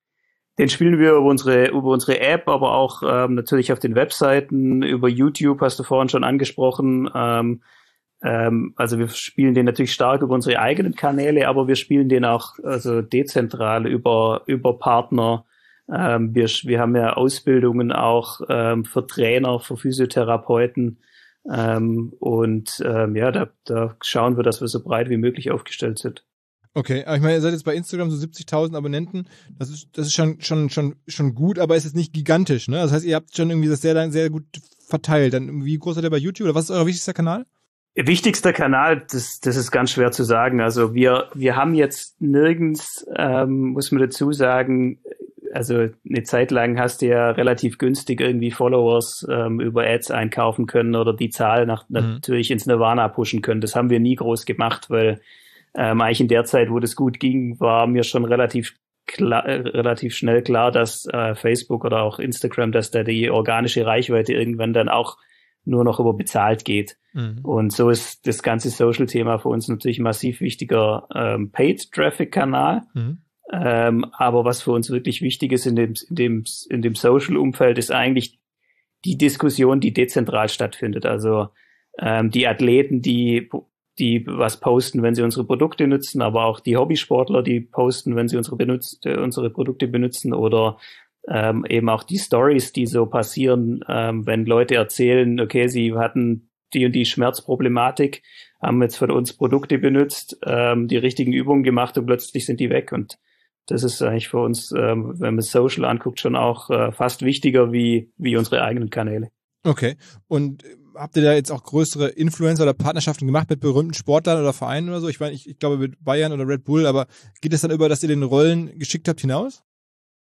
Den spielen wir über unsere über unsere App, aber auch ähm, natürlich auf den Webseiten, über YouTube, hast du vorhin schon angesprochen. Ähm, ähm, also wir spielen den natürlich stark über unsere eigenen Kanäle, aber wir spielen den auch also dezentral über über Partner. Ähm, wir wir haben ja Ausbildungen auch ähm, für Trainer, für Physiotherapeuten ähm, und ähm, ja, da da schauen wir, dass wir so breit wie möglich aufgestellt sind. Okay, aber ich meine, ihr seid jetzt bei Instagram so siebzigtausend Abonnenten, das ist das ist schon schon schon schon gut, aber es ist nicht gigantisch, ne? Das heißt, ihr habt schon irgendwie das sehr sehr gut verteilt. Dann wie groß seid ihr bei YouTube oder was ist euer wichtigster Kanal? Wichtigster Kanal, das das ist ganz schwer zu sagen. Also wir wir haben jetzt nirgends, ähm, muss man dazu sagen, also eine Zeit lang hast du ja relativ günstig irgendwie Followers ähm, über Ads einkaufen können oder die Zahl nach, mhm. natürlich ins Nirvana pushen können. Das haben wir nie groß gemacht, weil Ähm, eigentlich in der Zeit, wo das gut ging, war mir schon relativ klar, äh, relativ schnell klar, dass äh, Facebook oder auch Instagram, dass da die organische Reichweite irgendwann dann auch nur noch über bezahlt geht. Mhm. Und so ist das ganze Social-Thema für uns natürlich ein massiv wichtiger ähm, Paid-Traffic-Kanal. Mhm. Ähm, aber was für uns wirklich wichtig ist in dem, in dem, in dem Social-Umfeld, ist eigentlich die Diskussion, die dezentral stattfindet. Also ähm, die Athleten, die die was posten, wenn sie unsere Produkte nutzen, aber auch die Hobbysportler, die posten, wenn sie unsere benutzt, äh, unsere Produkte benutzen oder ähm, eben auch die Stories, die so passieren, ähm, wenn Leute erzählen, okay, sie hatten die und die Schmerzproblematik, haben jetzt von uns Produkte benutzt, ähm, die richtigen Übungen gemacht und plötzlich sind die weg. Und das ist eigentlich für uns, ähm, wenn man Social anguckt, schon auch äh, fast wichtiger wie wie unsere eigenen Kanäle. Okay. Und habt ihr da jetzt auch größere Influencer oder Partnerschaften gemacht mit berühmten Sportlern oder Vereinen oder so? Ich meine, ich, ich glaube mit Bayern oder Red Bull, aber geht es dann über, dass ihr den Rollen geschickt habt hinaus?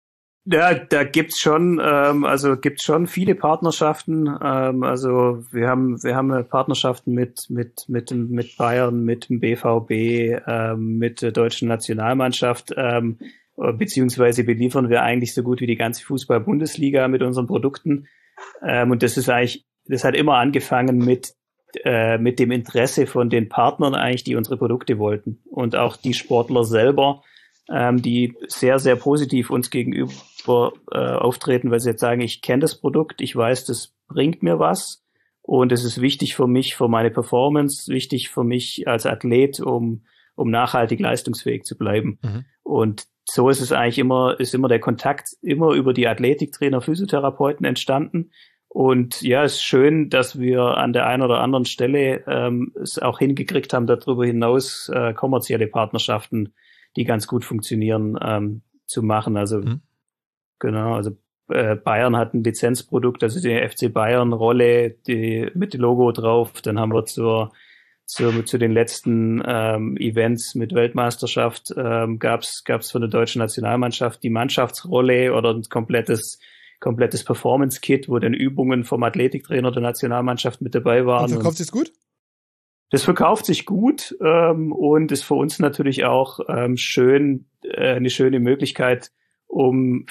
Ja, da gibt's schon, ähm, also gibt's schon viele Partnerschaften. Ähm, also wir haben, wir haben Partnerschaften mit mit mit dem mit Bayern, mit dem B V B, ähm, mit der deutschen Nationalmannschaft, ähm, beziehungsweise beliefern wir eigentlich so gut wie die ganze Fußball-Bundesliga mit unseren Produkten. Ähm, und das ist eigentlich, das hat immer angefangen mit äh, mit dem Interesse von den Partnern eigentlich, die unsere Produkte wollten, und auch die Sportler selber, ähm, die sehr sehr positiv uns gegenüber Äh, auftreten, weil sie jetzt sagen, ich kenne das Produkt, ich weiß, das bringt mir was und es ist wichtig für mich, für meine Performance, wichtig für mich als Athlet, um um nachhaltig leistungsfähig zu bleiben. Mhm. Und so ist es eigentlich immer, ist immer der Kontakt immer über die Athletiktrainer, Physiotherapeuten entstanden. Und ja, es ist schön, dass wir an der einen oder anderen Stelle ähm, es auch hingekriegt haben, darüber hinaus äh, kommerzielle Partnerschaften, die ganz gut funktionieren, ähm, zu machen. Also mhm. Genau, also äh, Bayern hat ein Lizenzprodukt, also die F C Bayern Rolle, die mit dem Logo drauf. Dann haben wir zur, zur zu den letzten ähm, Events mit Weltmeisterschaft ähm, gab's gab's von der deutschen Nationalmannschaft die Mannschaftsrolle oder ein komplettes komplettes Performance-Kit, wo dann Übungen vom Athletiktrainer der Nationalmannschaft mit dabei waren. Und verkauft sich's gut? Das verkauft sich gut ähm, und ist für uns natürlich auch ähm, schön, äh, eine schöne Möglichkeit, um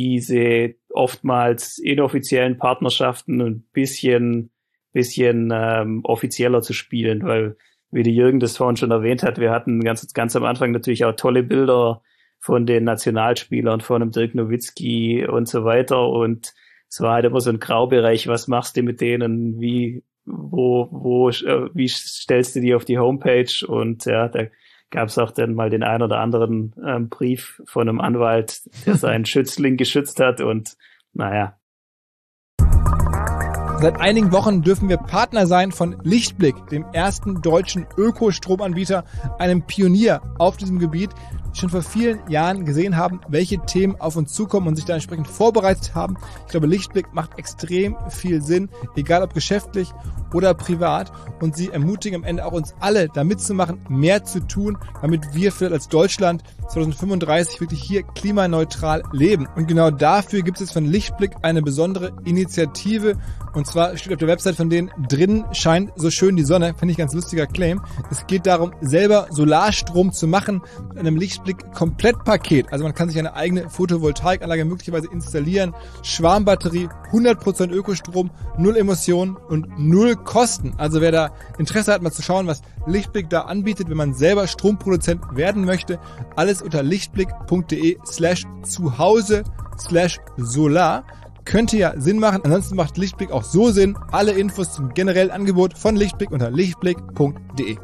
diese oftmals inoffiziellen Partnerschaften ein bisschen, bisschen ähm, offizieller zu spielen, weil, wie der Jürgen das vorhin schon erwähnt hat, wir hatten ganz, ganz am Anfang natürlich auch tolle Bilder von den Nationalspielern, von dem Dirk Nowitzki und so weiter, und es war halt immer so ein Graubereich, was machst du mit denen, wie, wo, wo, äh, wie stellst du die auf die Homepage, und ja, da gab es auch dann mal den ein oder anderen ähm, Brief von einem Anwalt, der seinen Schützling geschützt hat, und naja. Seit einigen Wochen dürfen wir Partner sein von Lichtblick, dem ersten deutschen Ökostromanbieter, einem Pionier auf diesem Gebiet, die schon vor vielen Jahren gesehen haben, welche Themen auf uns zukommen und sich da entsprechend vorbereitet haben. Ich glaube, Lichtblick macht extrem viel Sinn, egal ob geschäftlich oder privat, und sie ermutigen am Ende auch uns alle, da mitzumachen, mehr zu tun, damit wir vielleicht als Deutschland zwanzig fünfunddreißig wirklich hier klimaneutral leben. Und genau dafür gibt es von Lichtblick eine besondere Initiative, und zwar steht auf der Website von denen, drinnen scheint so schön die Sonne, finde ich ganz lustiger Claim. Es geht darum, selber Solarstrom zu machen mit einem Lichtblick-Komplettpaket. Also man kann sich eine eigene Photovoltaikanlage möglicherweise installieren, Schwarmbatterie, hundert Prozent Ökostrom, null Emissionen und null Kosten. Also wer da Interesse hat, mal zu schauen, was Lichtblick da anbietet, wenn man selber Stromproduzent werden möchte, alles unter lichtblick.de slash zuhause slash solar. Könnte ja Sinn machen. Ansonsten macht Lichtblick auch so Sinn. Alle Infos zum generellen Angebot von Lichtblick unter lichtblick punkt de.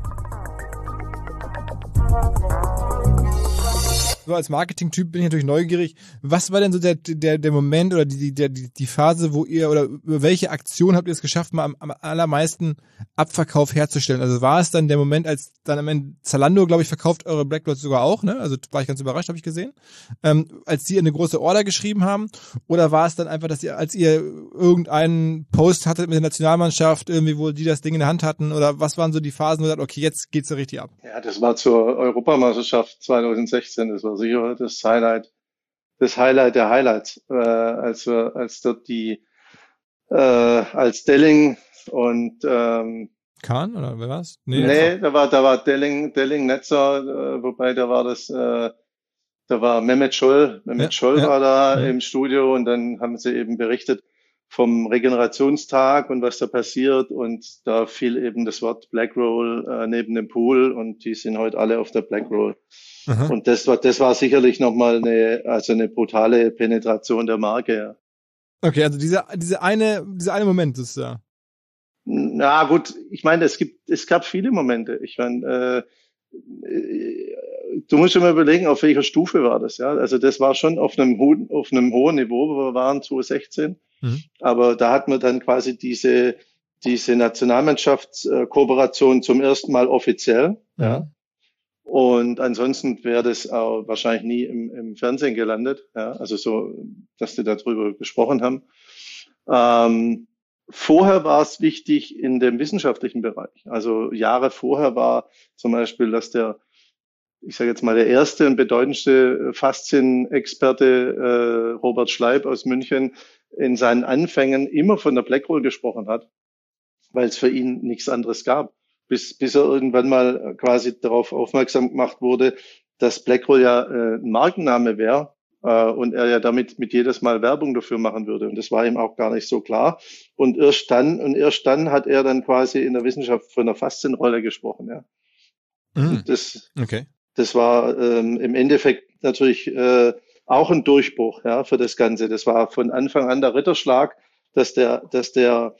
So, als Marketing-Typ bin ich natürlich neugierig. Was war denn so der der der Moment oder die der die die Phase, wo ihr, oder über welche Aktion habt ihr es geschafft, mal am, am allermeisten Abverkauf herzustellen? Also war es dann der Moment, als dann am Ende Zalando, glaube ich, verkauft eure Blacklots sogar auch, ne? Also war ich ganz überrascht, habe ich gesehen. Ähm, als die eine große Order geschrieben haben, oder war es dann einfach, dass ihr, als ihr irgendeinen Post hattet mit der Nationalmannschaft, irgendwie, wo die das Ding in der Hand hatten, oder was waren so die Phasen, wo ihr sagt, okay, jetzt geht's so richtig ab? Ja, das war zur Europameisterschaft zwanzig sechzehn, das war sicher das Highlight, das Highlight der Highlights, äh, als wir, als dort die, äh, als Delling und ähm, Kahn oder wer war's? Nee, nee da war, da war Delling, Delling Netzer, äh, wobei da war das, äh, da war Mehmet Scholl, Mehmet ja, Scholl ja, war da ja. im Studio, und dann haben sie eben berichtet vom Regenerationstag und was da passiert, und da fiel eben das Wort Black Roll äh, neben dem Pool, und die sind heute alle auf der Black Roll. Aha. Und das war, das war sicherlich nochmal eine, also eine brutale Penetration der Marke, ja. Okay, also dieser, diese eine, dieser eine Moment ist da. Na gut, ich meine, es gibt, es gab viele Momente. Ich meine, äh, du musst immer überlegen, auf welcher Stufe war das, ja. Also das war schon auf einem hohen, auf einem hohen Niveau, wo wir waren zwanzig sechzehn. Mhm. Aber da hat man dann quasi diese, diese Nationalmannschaftskooperation zum ersten Mal offiziell, mhm. ja. Und ansonsten wäre das auch wahrscheinlich nie im, im Fernsehen gelandet, ja. Also so, dass die darüber gesprochen haben. Ähm, Vorher war es wichtig in dem wissenschaftlichen Bereich. Also Jahre vorher war zum Beispiel, dass der ich sage jetzt mal, der erste und bedeutendste Faszienexperte äh, Robert Schleib aus München in seinen Anfängen immer von der Blackroll gesprochen hat, weil es für ihn nichts anderes gab, bis bis er irgendwann mal quasi darauf aufmerksam gemacht wurde, dass Blackroll ja äh, ein Markenname wäre äh, und er ja damit mit jedes Mal Werbung dafür machen würde. Und das war ihm auch gar nicht so klar. Und erst dann und erst dann hat er dann quasi in der Wissenschaft von der Faszienrolle gesprochen. Ja. Mhm. Das, okay. das war ähm, im Endeffekt natürlich äh, auch ein Durchbruch, ja, für das Ganze. Das war von Anfang an der Ritterschlag, dass der, dass der,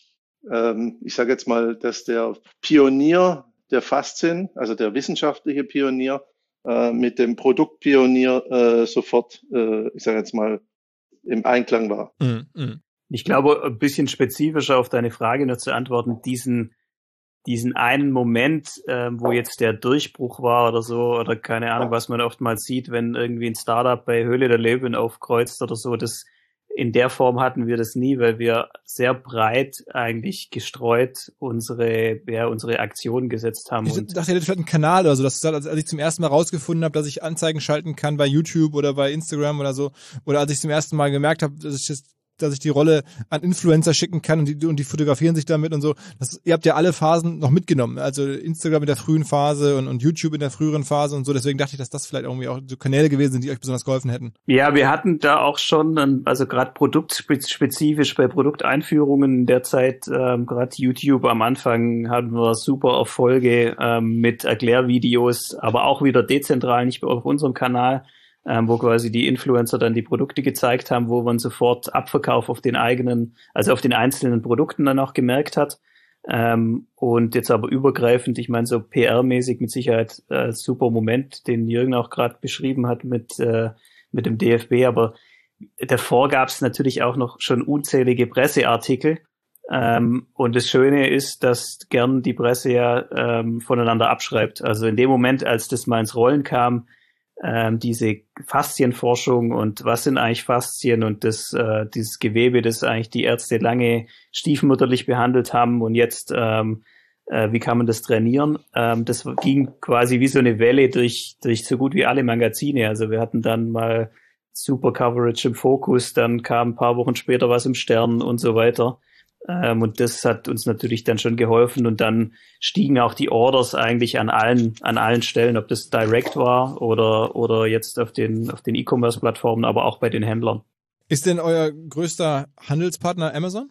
ähm, ich sage jetzt mal, dass der Pionier der Faszien, also der wissenschaftliche Pionier, äh, mit dem Produktpionier äh, sofort, äh, ich sage jetzt mal, im Einklang war. Mhm. Mhm. Ich glaube, ein bisschen spezifischer auf deine Frage noch zu antworten, diesen diesen einen Moment, ähm, wo jetzt der Durchbruch war oder so, oder keine Ahnung, was man oftmals sieht, wenn irgendwie ein Startup bei Höhle der Löwen aufkreuzt oder so, das in der Form hatten wir das nie, weil wir sehr breit eigentlich gestreut unsere, ja, unsere Aktionen gesetzt haben. Ich und dachte, ihr hättet vielleicht einen Kanal oder so, dass als ich zum ersten Mal rausgefunden habe, dass ich Anzeigen schalten kann bei YouTube oder bei Instagram oder so, oder als ich zum ersten Mal gemerkt habe, dass ich das dass ich die Rolle an Influencer schicken kann und die, und die fotografieren sich damit und so. Das, ihr habt ja alle Phasen noch mitgenommen. Also Instagram in der frühen Phase und, und YouTube in der früheren Phase und so. Deswegen dachte ich, dass das vielleicht irgendwie auch so Kanäle gewesen sind, die euch besonders geholfen hätten. Ja, wir hatten da auch schon, also gerade produktspezifisch bei Produkteinführungen in der Zeit, ähm, gerade YouTube am Anfang hatten wir super Erfolge ähm, mit Erklärvideos, aber auch wieder dezentral, nicht auf unserem Kanal. Ähm, wo quasi die Influencer dann die Produkte gezeigt haben, wo man sofort Abverkauf auf den eigenen, also auf den einzelnen Produkten dann auch gemerkt hat. Ähm, und jetzt aber übergreifend, ich meine so P R-mäßig mit Sicherheit äh, super Moment, den Jürgen auch gerade beschrieben hat mit äh, mit dem D F B, aber davor gab es natürlich auch noch schon unzählige Presseartikel. Ähm, und das Schöne ist, dass gern die Presse ja ähm, voneinander abschreibt. Also in dem Moment, als das mal ins Rollen kam, Ähm, diese Faszienforschung und was sind eigentlich Faszien und das äh, dieses Gewebe, das eigentlich die Ärzte lange stiefmütterlich behandelt haben und jetzt ähm, äh, wie kann man das trainieren? Ähm, das ging quasi wie so eine Welle durch durch so gut wie alle Magazine. Also wir hatten dann mal super Coverage im Fokus, dann kam ein paar Wochen später was im Stern und so weiter. Ähm, und das hat uns natürlich dann schon geholfen und dann stiegen auch die Orders eigentlich an allen an allen Stellen, ob das direct war oder oder jetzt auf den auf den E-Commerce-Plattformen, aber auch bei den Händlern. Ist denn euer größter Handelspartner Amazon?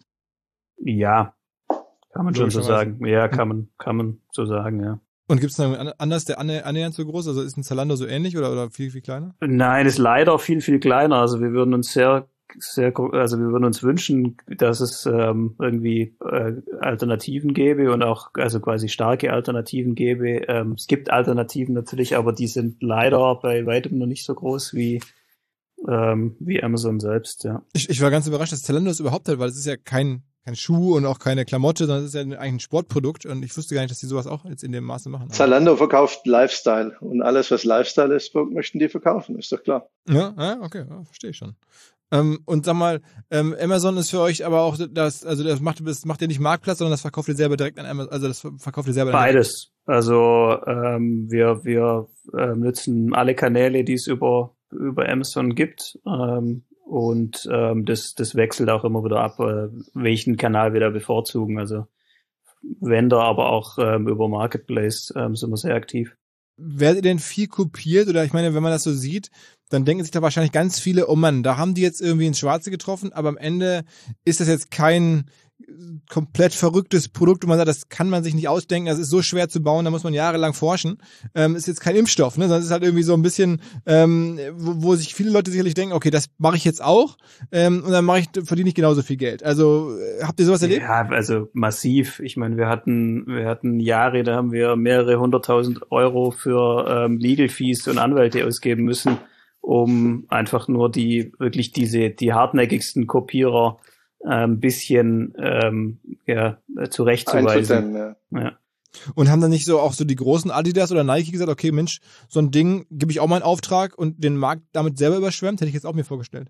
Ja, kann man schon so sagen. Ja, kann man kann man so sagen, ja. Und gibt es noch anders, der annähernd so groß? Also ist ein Zalando so ähnlich oder oder viel viel kleiner? Nein, ist leider viel viel kleiner. Also wir würden uns sehr sehr, also wir würden uns wünschen, dass es ähm, irgendwie äh, Alternativen gäbe und auch also quasi starke Alternativen gäbe. Ähm, es gibt Alternativen natürlich, aber die sind leider bei weitem noch nicht so groß wie ähm, wie Amazon selbst. Ja. Ich, ich war ganz überrascht, dass Zalando das überhaupt hat, weil es ist ja kein kein Schuh und auch keine Klamotte, sondern es ist ja eigentlich ein Sportprodukt und ich wusste gar nicht, dass die sowas auch jetzt in dem Maße machen. Zalando verkauft Lifestyle und alles, was Lifestyle ist, möchten die verkaufen, ist doch klar. Ja, ja okay, ja, verstehe ich schon. Ähm, und sag mal, ähm, Amazon ist für euch aber auch das, also das macht, das macht ihr nicht Marktplatz, sondern das verkauft ihr selber direkt an Amazon, also das verkauft ihr selber. Beides. Also ähm, wir wir ähm, nutzen alle Kanäle, die es über über Amazon gibt. Ähm, Und ähm, das, das wechselt auch immer wieder ab, äh, welchen Kanal wir da bevorzugen. Also Vendor, aber auch ähm, über Marketplace ähm, sind wir sehr aktiv. Werdet ihr denn viel kopiert? Oder ich meine, wenn man das so sieht, dann denken sich da wahrscheinlich ganz viele, oh Mann, da haben die jetzt irgendwie ins Schwarze getroffen, aber am Ende ist das jetzt kein komplett verrücktes Produkt und man sagt, das kann man sich nicht ausdenken, das ist so schwer zu bauen, da muss man jahrelang forschen. Ähm, ist jetzt kein Impfstoff, ne? Sondern es ist halt irgendwie so ein bisschen, ähm, wo, wo sich viele Leute sicherlich denken, okay, das mache ich jetzt auch ähm, und dann mache ich, verdiene ich genauso viel Geld. Also habt ihr sowas erlebt? Ja, also massiv. Ich meine, wir hatten wir hatten Jahre, da haben wir mehrere hunderttausend Euro für ähm, Legal Fees und Anwälte ausgeben müssen, um einfach nur die wirklich diese die hartnäckigsten Kopierer ein bisschen ähm, ja, zurechtzuweisen. Ja. Ja. Und haben dann nicht so auch so die großen Adidas oder Nike gesagt, okay, Mensch, so ein Ding gebe ich auch mal einen Auftrag und den Markt damit selber überschwemmt? Hätte ich jetzt auch mir vorgestellt.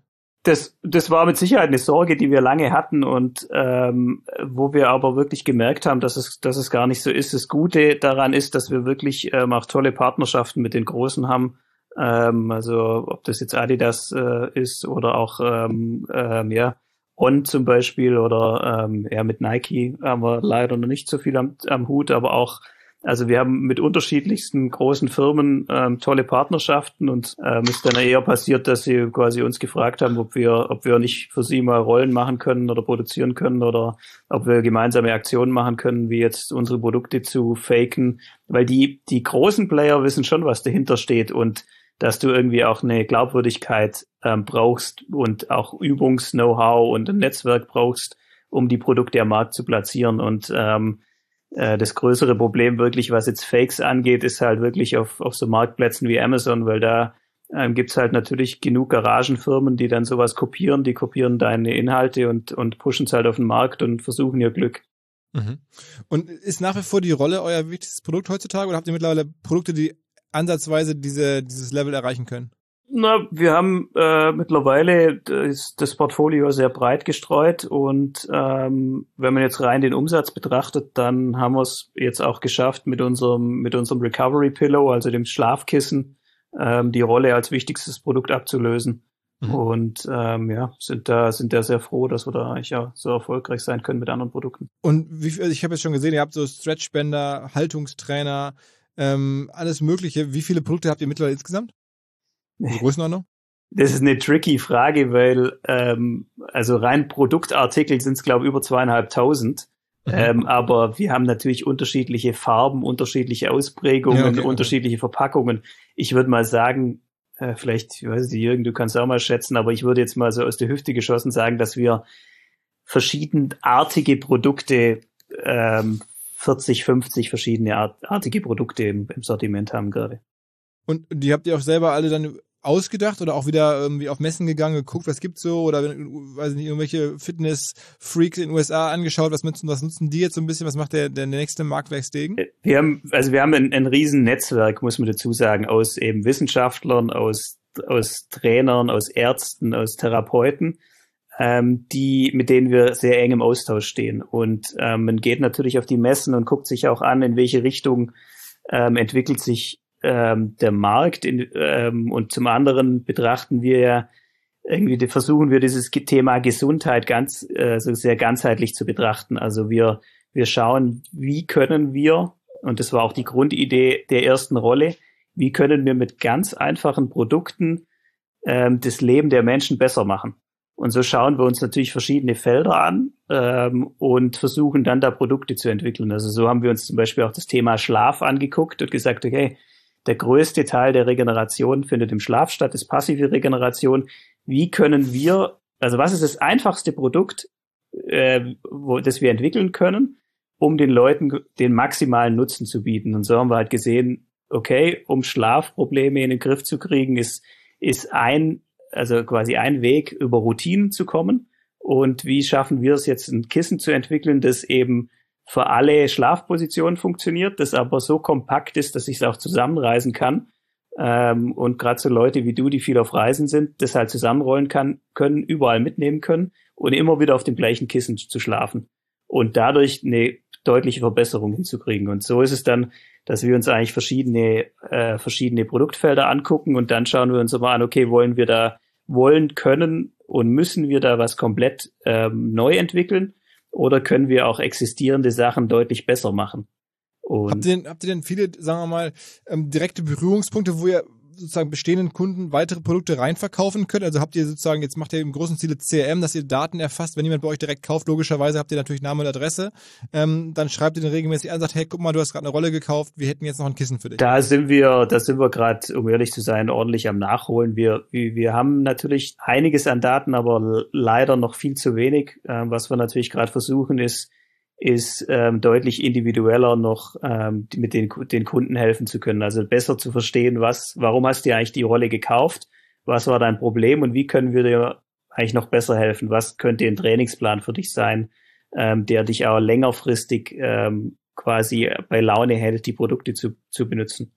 Das, das war mit Sicherheit eine Sorge, die wir lange hatten und ähm, wo wir aber wirklich gemerkt haben, dass es, dass es gar nicht so ist. Das Gute daran ist, dass wir wirklich ähm, auch tolle Partnerschaften mit den Großen haben. Ähm, also ob das jetzt Adidas äh, ist oder auch ähm, ähm, ja On zum Beispiel oder ähm, ja mit Nike haben wir leider noch nicht so viel am, am Hut, aber auch also wir haben mit unterschiedlichsten großen Firmen ähm, tolle Partnerschaften und ähm, ist dann eher passiert, dass sie quasi uns gefragt haben, ob wir, ob wir nicht für sie mal Rollen machen können oder produzieren können oder ob wir gemeinsame Aktionen machen können, wie jetzt unsere Produkte zu faken, weil die die großen Player wissen schon, was dahinter steht und dass du irgendwie auch eine Glaubwürdigkeit ähm, brauchst und auch Übungs-Know-how und ein Netzwerk brauchst, um die Produkte am Markt zu platzieren und ähm, das größere Problem wirklich, was jetzt Fakes angeht, ist halt wirklich auf, auf so Marktplätzen wie Amazon, weil da ähm, gibt's halt natürlich genug Garagenfirmen, die dann sowas kopieren, die kopieren deine Inhalte und, und pushen es halt auf den Markt und versuchen ihr Glück. Mhm. Und ist nach wie vor die Rolle euer wichtigstes Produkt heutzutage oder habt ihr mittlerweile Produkte, die ansatzweise diese, dieses Level erreichen können? Na, wir haben äh, mittlerweile das, das Portfolio sehr breit gestreut und ähm, wenn man jetzt rein den Umsatz betrachtet, dann haben wir es jetzt auch geschafft, mit unserem mit unserem Recovery Pillow, also dem Schlafkissen, ähm, die Rolle als wichtigstes Produkt abzulösen. Mhm. Und ähm, ja, sind da sind da sehr froh, dass wir da eigentlich ja so erfolgreich sein können mit anderen Produkten. Und wie viel, ich habe jetzt schon gesehen, ihr habt so Stretchbänder, Haltungstrainer, ähm, alles Mögliche. Wie viele Produkte habt ihr mittlerweile insgesamt? Die Größenordnung? Das ist eine tricky Frage, weil ähm, also rein Produktartikel sind es, glaube ich, über zweieinhalbtausend. Mhm. Ähm, aber wir haben natürlich unterschiedliche Farben, unterschiedliche Ausprägungen, ja, okay, unterschiedliche okay. Verpackungen. Ich würde mal sagen, äh, vielleicht, ich weiß nicht, Jürgen, du kannst auch mal schätzen, aber ich würde jetzt mal so aus der Hüfte geschossen sagen, dass wir verschiedenartige Produkte, ähm, vierzig, fünfzig verschiedene Art, artige Produkte im, im Sortiment haben gerade. Und die habt ihr auch selber alle dann ausgedacht oder auch wieder irgendwie auf Messen gegangen, geguckt, was gibt's so oder weiß nicht, irgendwelche Fitness-Freaks in den U S A angeschaut, was nutzen, was nutzen die jetzt so ein bisschen, was macht der, der nächste Marktwerk Stegen? Wir haben, also wir haben ein, ein riesen Netzwerk, muss man dazu sagen, aus eben Wissenschaftlern, aus, aus Trainern, aus Ärzten, aus Therapeuten, ähm, die, mit denen wir sehr eng im Austausch stehen. Und ähm, man geht natürlich auf die Messen und guckt sich auch an, in welche Richtung ähm, entwickelt sich ähm, der Markt in, ähm, und zum anderen betrachten wir ja irgendwie, versuchen wir dieses Thema Gesundheit ganz, äh, so sehr ganzheitlich zu betrachten. Also wir, wir schauen, wie können wir, und das war auch die Grundidee der ersten Rolle, wie können wir mit ganz einfachen Produkten ähm, das Leben der Menschen besser machen. Und so schauen wir uns natürlich verschiedene Felder an ähm, und versuchen dann da Produkte zu entwickeln. Also so haben wir uns zum Beispiel auch das Thema Schlaf angeguckt und gesagt, okay, der größte Teil der Regeneration findet im Schlaf statt, ist passive Regeneration. Wie können wir, also was ist das einfachste Produkt, äh, wo, das wir entwickeln können, um den Leuten den maximalen Nutzen zu bieten? Und so haben wir halt gesehen, okay, um Schlafprobleme in den Griff zu kriegen, ist, ist ein, also quasi ein Weg, über Routinen zu kommen. Und wie schaffen wir es jetzt, ein Kissen zu entwickeln, das eben für alle Schlafpositionen funktioniert, das aber so kompakt ist, dass ich es auch zusammenreißen kann. Ähm, und gerade so Leute wie du, die viel auf Reisen sind, das halt zusammenrollen kann, können, überall mitnehmen können und immer wieder auf dem gleichen Kissen zu schlafen. Und dadurch eine deutliche Verbesserung hinzukriegen. Und so ist es dann, dass wir uns eigentlich verschiedene, äh, verschiedene Produktfelder angucken und dann schauen wir uns immer an, okay, wollen wir da, wollen, können und müssen wir da was komplett ähm, neu entwickeln? Oder können wir auch existierende Sachen deutlich besser machen? Und habt ihr denn, habt ihr denn viele, sagen wir mal, ähm, direkte Berührungspunkte, wo ihr sozusagen bestehenden Kunden weitere Produkte reinverkaufen könnt? Also habt ihr sozusagen, jetzt macht ihr im großen Ziele C R M, dass ihr Daten erfasst, wenn jemand bei euch direkt kauft, logischerweise habt ihr natürlich Name und Adresse, ähm, dann schreibt ihr den regelmäßig an und sagt, hey, guck mal, du hast gerade eine Rolle gekauft, wir hätten jetzt noch ein Kissen für dich. Da sind wir, da sind wir gerade, um ehrlich zu sein, ordentlich am Nachholen. Wir, wir haben natürlich einiges an Daten, aber leider noch viel zu wenig. Ähm, was wir natürlich gerade versuchen, ist, ist ähm, deutlich individueller noch ähm, mit den, den Kunden helfen zu können. Also besser zu verstehen, was, warum hast du eigentlich die Rolle gekauft, was war dein Problem und wie können wir dir eigentlich noch besser helfen? Was könnte ein Trainingsplan für dich sein, ähm, der dich auch längerfristig ähm, quasi bei Laune hält, die Produkte zu, zu benutzen?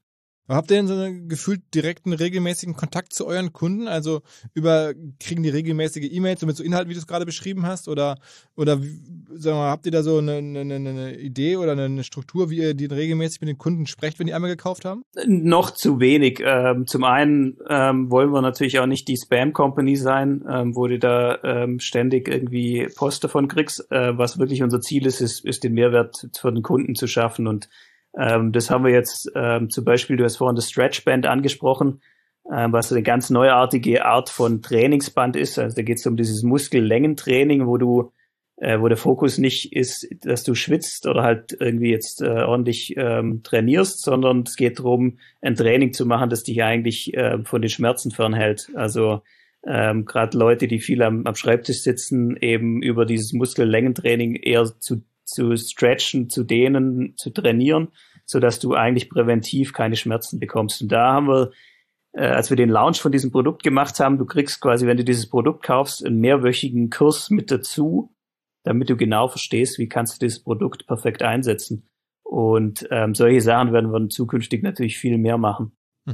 Aber habt ihr denn so einen gefühlt direkten, regelmäßigen Kontakt zu euren Kunden? Also über kriegen die regelmäßige E-Mails so mit so Inhalten, wie du es gerade beschrieben hast? Oder oder sagen wir mal, habt ihr da so eine, eine, eine Idee oder eine Struktur, wie ihr die regelmäßig mit den Kunden sprecht, wenn die einmal gekauft haben? Noch zu wenig. Ähm, zum einen ähm, wollen wir natürlich auch nicht die Spam-Company sein, ähm, wo du da ähm, ständig irgendwie Post davon kriegst. Äh, was wirklich unser Ziel ist, ist, ist den Mehrwert für den Kunden zu schaffen. Und ähm, das haben wir jetzt ähm, zum Beispiel, du hast vorhin das Stretchband angesprochen, ähm, was so eine ganz neuartige Art von Trainingsband ist. Also da geht es um dieses Muskellängentraining, wo du Äh, wo der Fokus nicht ist, dass du schwitzt oder halt irgendwie jetzt äh, ordentlich ähm, trainierst, sondern es geht darum, ein Training zu machen, das dich eigentlich äh, von den Schmerzen fernhält. Also ähm, gerade Leute, die viel am, am Schreibtisch sitzen, eben über dieses Muskellängentraining eher zu, zu stretchen, zu dehnen, zu trainieren, sodass du eigentlich präventiv keine Schmerzen bekommst. Und da haben wir, äh, als wir den Launch von diesem Produkt gemacht haben, du kriegst quasi, wenn du dieses Produkt kaufst, einen mehrwöchigen Kurs mit dazu, damit du genau verstehst, wie kannst du dieses Produkt perfekt einsetzen. Und ähm, solche Sachen werden wir zukünftig natürlich viel mehr machen.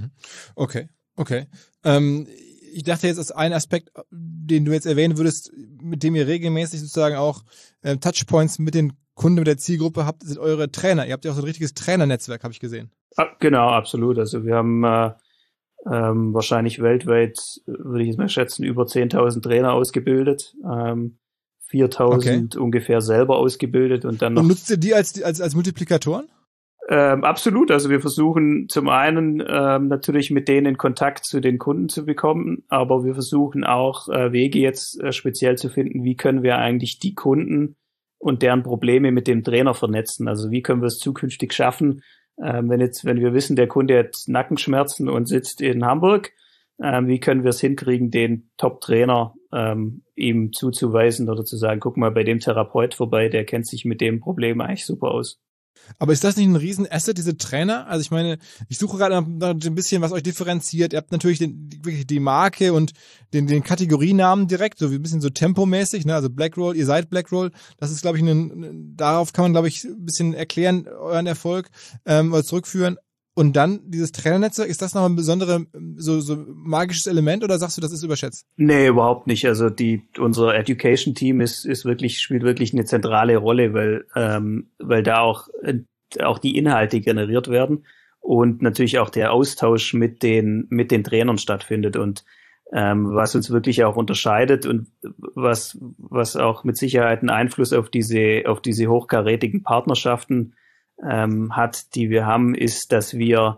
Okay, okay. Ähm, ich dachte jetzt, als ein Aspekt, den du jetzt erwähnen würdest, mit dem ihr regelmäßig sozusagen auch äh, Touchpoints mit den Kunden, mit der Zielgruppe habt, sind eure Trainer. Ihr habt ja auch so ein richtiges Trainernetzwerk, habe ich gesehen. Ah, genau, absolut. Also wir haben äh, ähm, wahrscheinlich weltweit, würde ich jetzt mal schätzen, über zehntausend Trainer ausgebildet. Ähm, viertausend okay. ungefähr selber ausgebildet und dann noch. Und nutzt ihr die als, als, als Multiplikatoren? Ähm, absolut. Also wir versuchen zum einen ähm, natürlich mit denen in Kontakt zu den Kunden zu bekommen, aber wir versuchen auch äh, Wege jetzt äh, speziell zu finden, wie können wir eigentlich die Kunden und deren Probleme mit dem Trainer vernetzen. Also wie können wir es zukünftig schaffen, ähm, wenn jetzt, wenn wir wissen, der Kunde hat Nackenschmerzen und sitzt in Hamburg, ähm, wie können wir es hinkriegen, den Top-Trainer ähm, ihm zuzuweisen oder zu sagen, guck mal bei dem Therapeut vorbei, der kennt sich mit dem Problem eigentlich super aus. Aber ist das nicht ein Riesen-Asset, diese Trainer? Also ich meine, ich suche gerade noch ein bisschen, was euch differenziert. Ihr habt natürlich den, wirklich die Marke und den, den Kategorienamen direkt, so wie ein bisschen so tempomäßig, ne? Also Blackroll, ihr seid Blackroll. Das ist, glaube ich, ein, darauf kann man, glaube ich, ein bisschen erklären, euren Erfolg ähm, oder zurückführen. Und dann dieses Trainernetzwerk, ist das noch ein besonderes, so, so magisches Element oder sagst du, das ist überschätzt? Nee, überhaupt nicht. Also die, unser Education-Team ist, ist wirklich, spielt wirklich eine zentrale Rolle, weil, ähm, weil da auch, auch die Inhalte generiert werden und natürlich auch der Austausch mit den, mit den Trainern stattfindet und, ähm, was uns wirklich auch unterscheidet und was, was auch mit Sicherheit einen Einfluss auf diese, auf diese hochkarätigen Partnerschaften Ähm, hat, die wir haben, ist, dass wir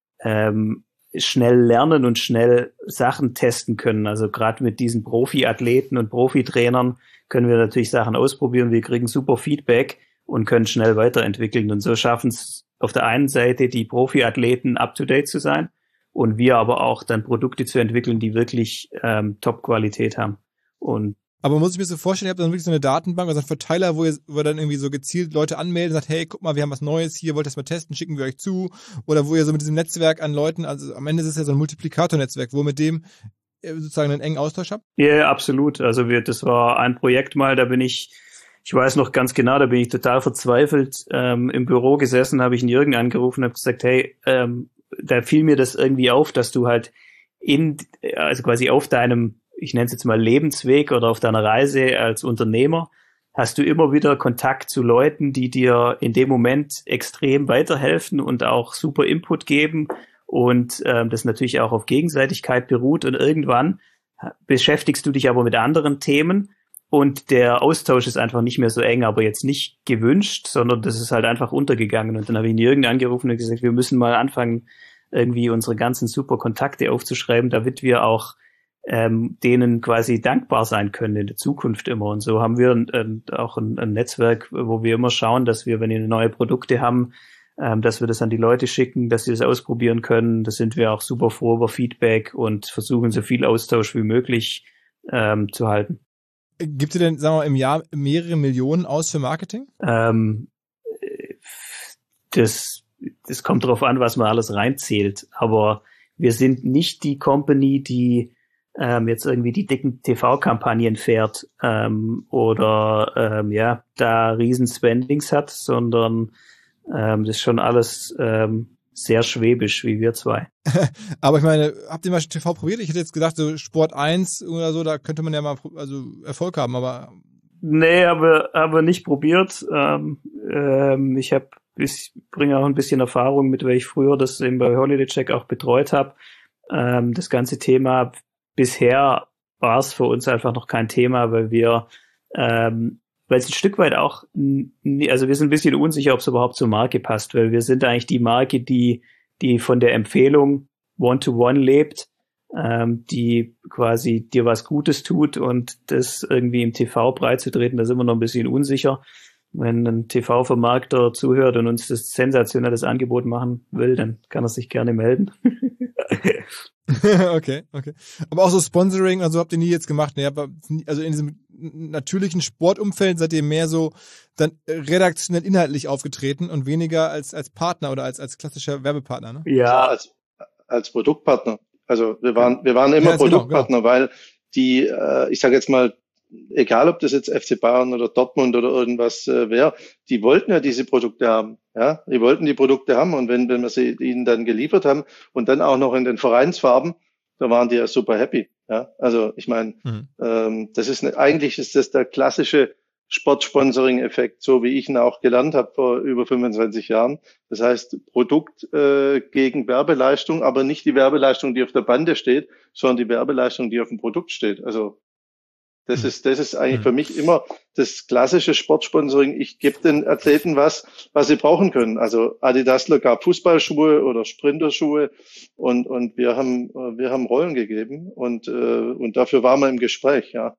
ähm, schnell lernen und schnell Sachen testen können. Also gerade mit diesen Profiathleten und Profitrainern können wir natürlich Sachen ausprobieren. Wir kriegen super Feedback und können schnell weiterentwickeln. Und so schaffen es auf der einen Seite die Profiathleten up-to-date zu sein und wir aber auch dann Produkte zu entwickeln, die wirklich ähm, Top-Qualität haben. Und aber muss ich mir so vorstellen, ihr habt dann wirklich so eine Datenbank, also einen Verteiler, wo ihr, wo ihr dann irgendwie so gezielt Leute anmeldet und sagt, hey, guck mal, wir haben was Neues hier, wollt ihr das mal testen, schicken wir euch zu. Oder wo ihr so mit diesem Netzwerk an Leuten, also am Ende ist es ja so ein Multiplikator-Netzwerk, wo ihr mit dem sozusagen einen engen Austausch habt? Ja, yeah, absolut. Also wir, das war ein Projekt mal, da bin ich, ich weiß noch ganz genau, da bin ich total verzweifelt ähm, im Büro gesessen, habe ich einen Jürgen angerufen und habe gesagt, hey, ähm, da fiel mir das irgendwie auf, dass du halt in, also quasi auf deinem, ich nenne es jetzt mal Lebensweg oder auf deiner Reise als Unternehmer, hast du immer wieder Kontakt zu Leuten, die dir in dem Moment extrem weiterhelfen und auch super Input geben und ähm, das natürlich auch auf Gegenseitigkeit beruht und irgendwann beschäftigst du dich aber mit anderen Themen und der Austausch ist einfach nicht mehr so eng, aber jetzt nicht gewünscht, sondern das ist halt einfach untergegangen und dann habe ich ihn Jürgen angerufen und gesagt, wir müssen mal anfangen, irgendwie unsere ganzen super Kontakte aufzuschreiben, damit wir auch ähm, denen quasi dankbar sein können in der Zukunft immer. Und so haben wir ähm, auch ein, ein Netzwerk, wo wir immer schauen, dass wir, wenn wir neue Produkte haben, ähm, dass wir das an die Leute schicken, dass sie das ausprobieren können. Da sind wir auch super froh über Feedback und versuchen so viel Austausch wie möglich ähm, zu halten. Gibt ihr denn, sagen wir mal, im Jahr mehrere Millionen aus für Marketing? Ähm, das, das kommt darauf an, was man alles reinzählt. Aber wir sind nicht die Company, die ähm, jetzt irgendwie die dicken T V-Kampagnen fährt ähm, oder ähm, ja da riesen Spendings hat, sondern ähm, das ist schon alles ähm, sehr schwäbisch wie wir zwei. Aber ich meine, habt ihr mal T V probiert? Ich hätte jetzt gedacht, so Sport eins oder so, da könnte man ja mal also Erfolg haben, aber... Nee, aber aber nicht probiert. Ähm, ähm, ich habe ich bringe auch ein bisschen Erfahrung mit, weil ich früher das eben bei Holiday Check auch betreut habe. Ähm, das ganze Thema, bisher war es für uns einfach noch kein Thema, weil wir, ähm, weil es ein Stück weit auch, also wir sind ein bisschen unsicher, ob es überhaupt zur Marke passt, weil wir sind eigentlich die Marke, die die von der Empfehlung One-to-One lebt, ähm, die quasi dir was Gutes tut, und das irgendwie im T V breit zu treten, da sind wir noch ein bisschen unsicher. Wenn ein T V-Vermarkter zuhört und uns das sensationelles Angebot machen will, dann kann er sich gerne melden. Okay, okay. Aber auch so Sponsoring, also habt ihr nie jetzt gemacht, ne? Aber also in diesem natürlichen Sportumfeld seid ihr mehr so dann redaktionell inhaltlich aufgetreten und weniger als als Partner oder als als klassischer Werbepartner, ne? Ja, als als Produktpartner. Also wir waren wir waren immer ja, Produktpartner, genau, genau. weil die, äh, ich sage jetzt mal, egal ob das jetzt F C Bayern oder Dortmund oder irgendwas äh, wäre, die wollten ja diese Produkte haben. Ja, die wollten die Produkte haben, und wenn, wenn wir sie ihnen dann geliefert haben und dann auch noch in den Vereinsfarben, da waren die ja super happy. Ja, also ich meine, mhm. ähm, das ist ne, eigentlich ist das der klassische Sportsponsoring-Effekt, so wie ich ihn auch gelernt habe vor über fünfundzwanzig Jahren. Das heißt, Produkt äh, gegen Werbeleistung, aber nicht die Werbeleistung, die auf der Bande steht, sondern die Werbeleistung, die auf dem Produkt steht. Also Das ist, das ist eigentlich für mich immer das klassische Sportsponsoring. Ich gebe den Athleten was, was sie brauchen können. Also Adidasler gab Fußballschuhe oder Sprinterschuhe, und, und wir haben, wir haben Rollen gegeben, und, und dafür waren wir im Gespräch, ja.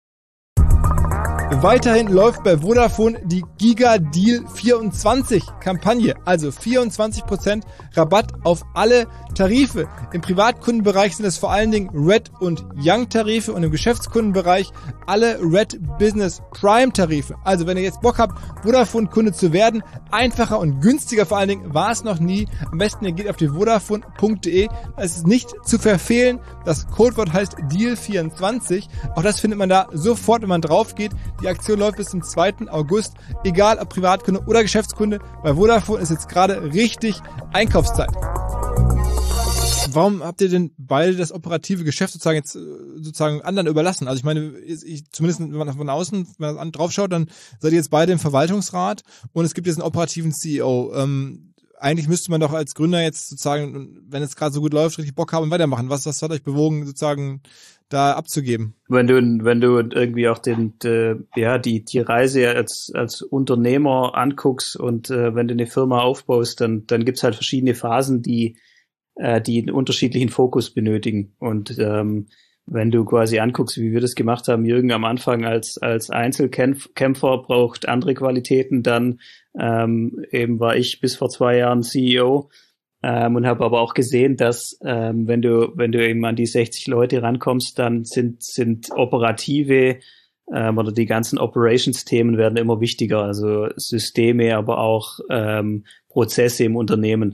Weiterhin läuft bei Vodafone die Giga Deal vierundzwanzig Kampagne, also vierundzwanzig Prozent Rabatt auf alle Tarife. Im Privatkundenbereich sind es vor allen Dingen Red und Young Tarife, und im Geschäftskundenbereich alle Red Business Prime Tarife. Also wenn ihr jetzt Bock habt, Vodafone Kunde zu werden, einfacher und günstiger vor allen Dingen, war es noch nie. Am besten ihr geht auf die vodafone punkt de. Es ist nicht zu verfehlen. Das Codewort heißt Deal vierundzwanzig. Auch das findet man da sofort, wenn man drauf geht. Die Aktion läuft bis zum zweiten August. Egal ob Privatkunde oder Geschäftskunde, bei Vodafone ist jetzt gerade richtig Einkaufszeit. Warum habt ihr denn beide das operative Geschäft sozusagen jetzt sozusagen anderen überlassen? Also ich meine, ich, zumindest wenn man von außen wenn man drauf schaut, dann seid ihr jetzt beide im Verwaltungsrat und es gibt jetzt einen operativen C E O. Ähm, eigentlich müsste man doch als Gründer jetzt sozusagen, wenn es gerade so gut läuft, richtig Bock haben und weitermachen. Was, was hat euch bewogen, sozusagen da abzugeben? Wenn du, wenn du irgendwie auch den, de, ja, die, die Reise als, als Unternehmer anguckst und äh, wenn du eine Firma aufbaust, dann, dann gibt's halt verschiedene Phasen, die, äh, die einen unterschiedlichen Fokus benötigen. Und ähm, wenn du quasi anguckst, wie wir das gemacht haben, Jürgen am Anfang als, als Einzelkämpfer braucht andere Qualitäten, dann ähm, eben war ich bis vor zwei Jahren C E O. Ähm, und habe aber auch gesehen, dass ähm, wenn du wenn du eben an die sechzig Leute rankommst, dann sind sind operative ähm, oder die ganzen Operations-Themen werden immer wichtiger, also Systeme, aber auch ähm, Prozesse im Unternehmen.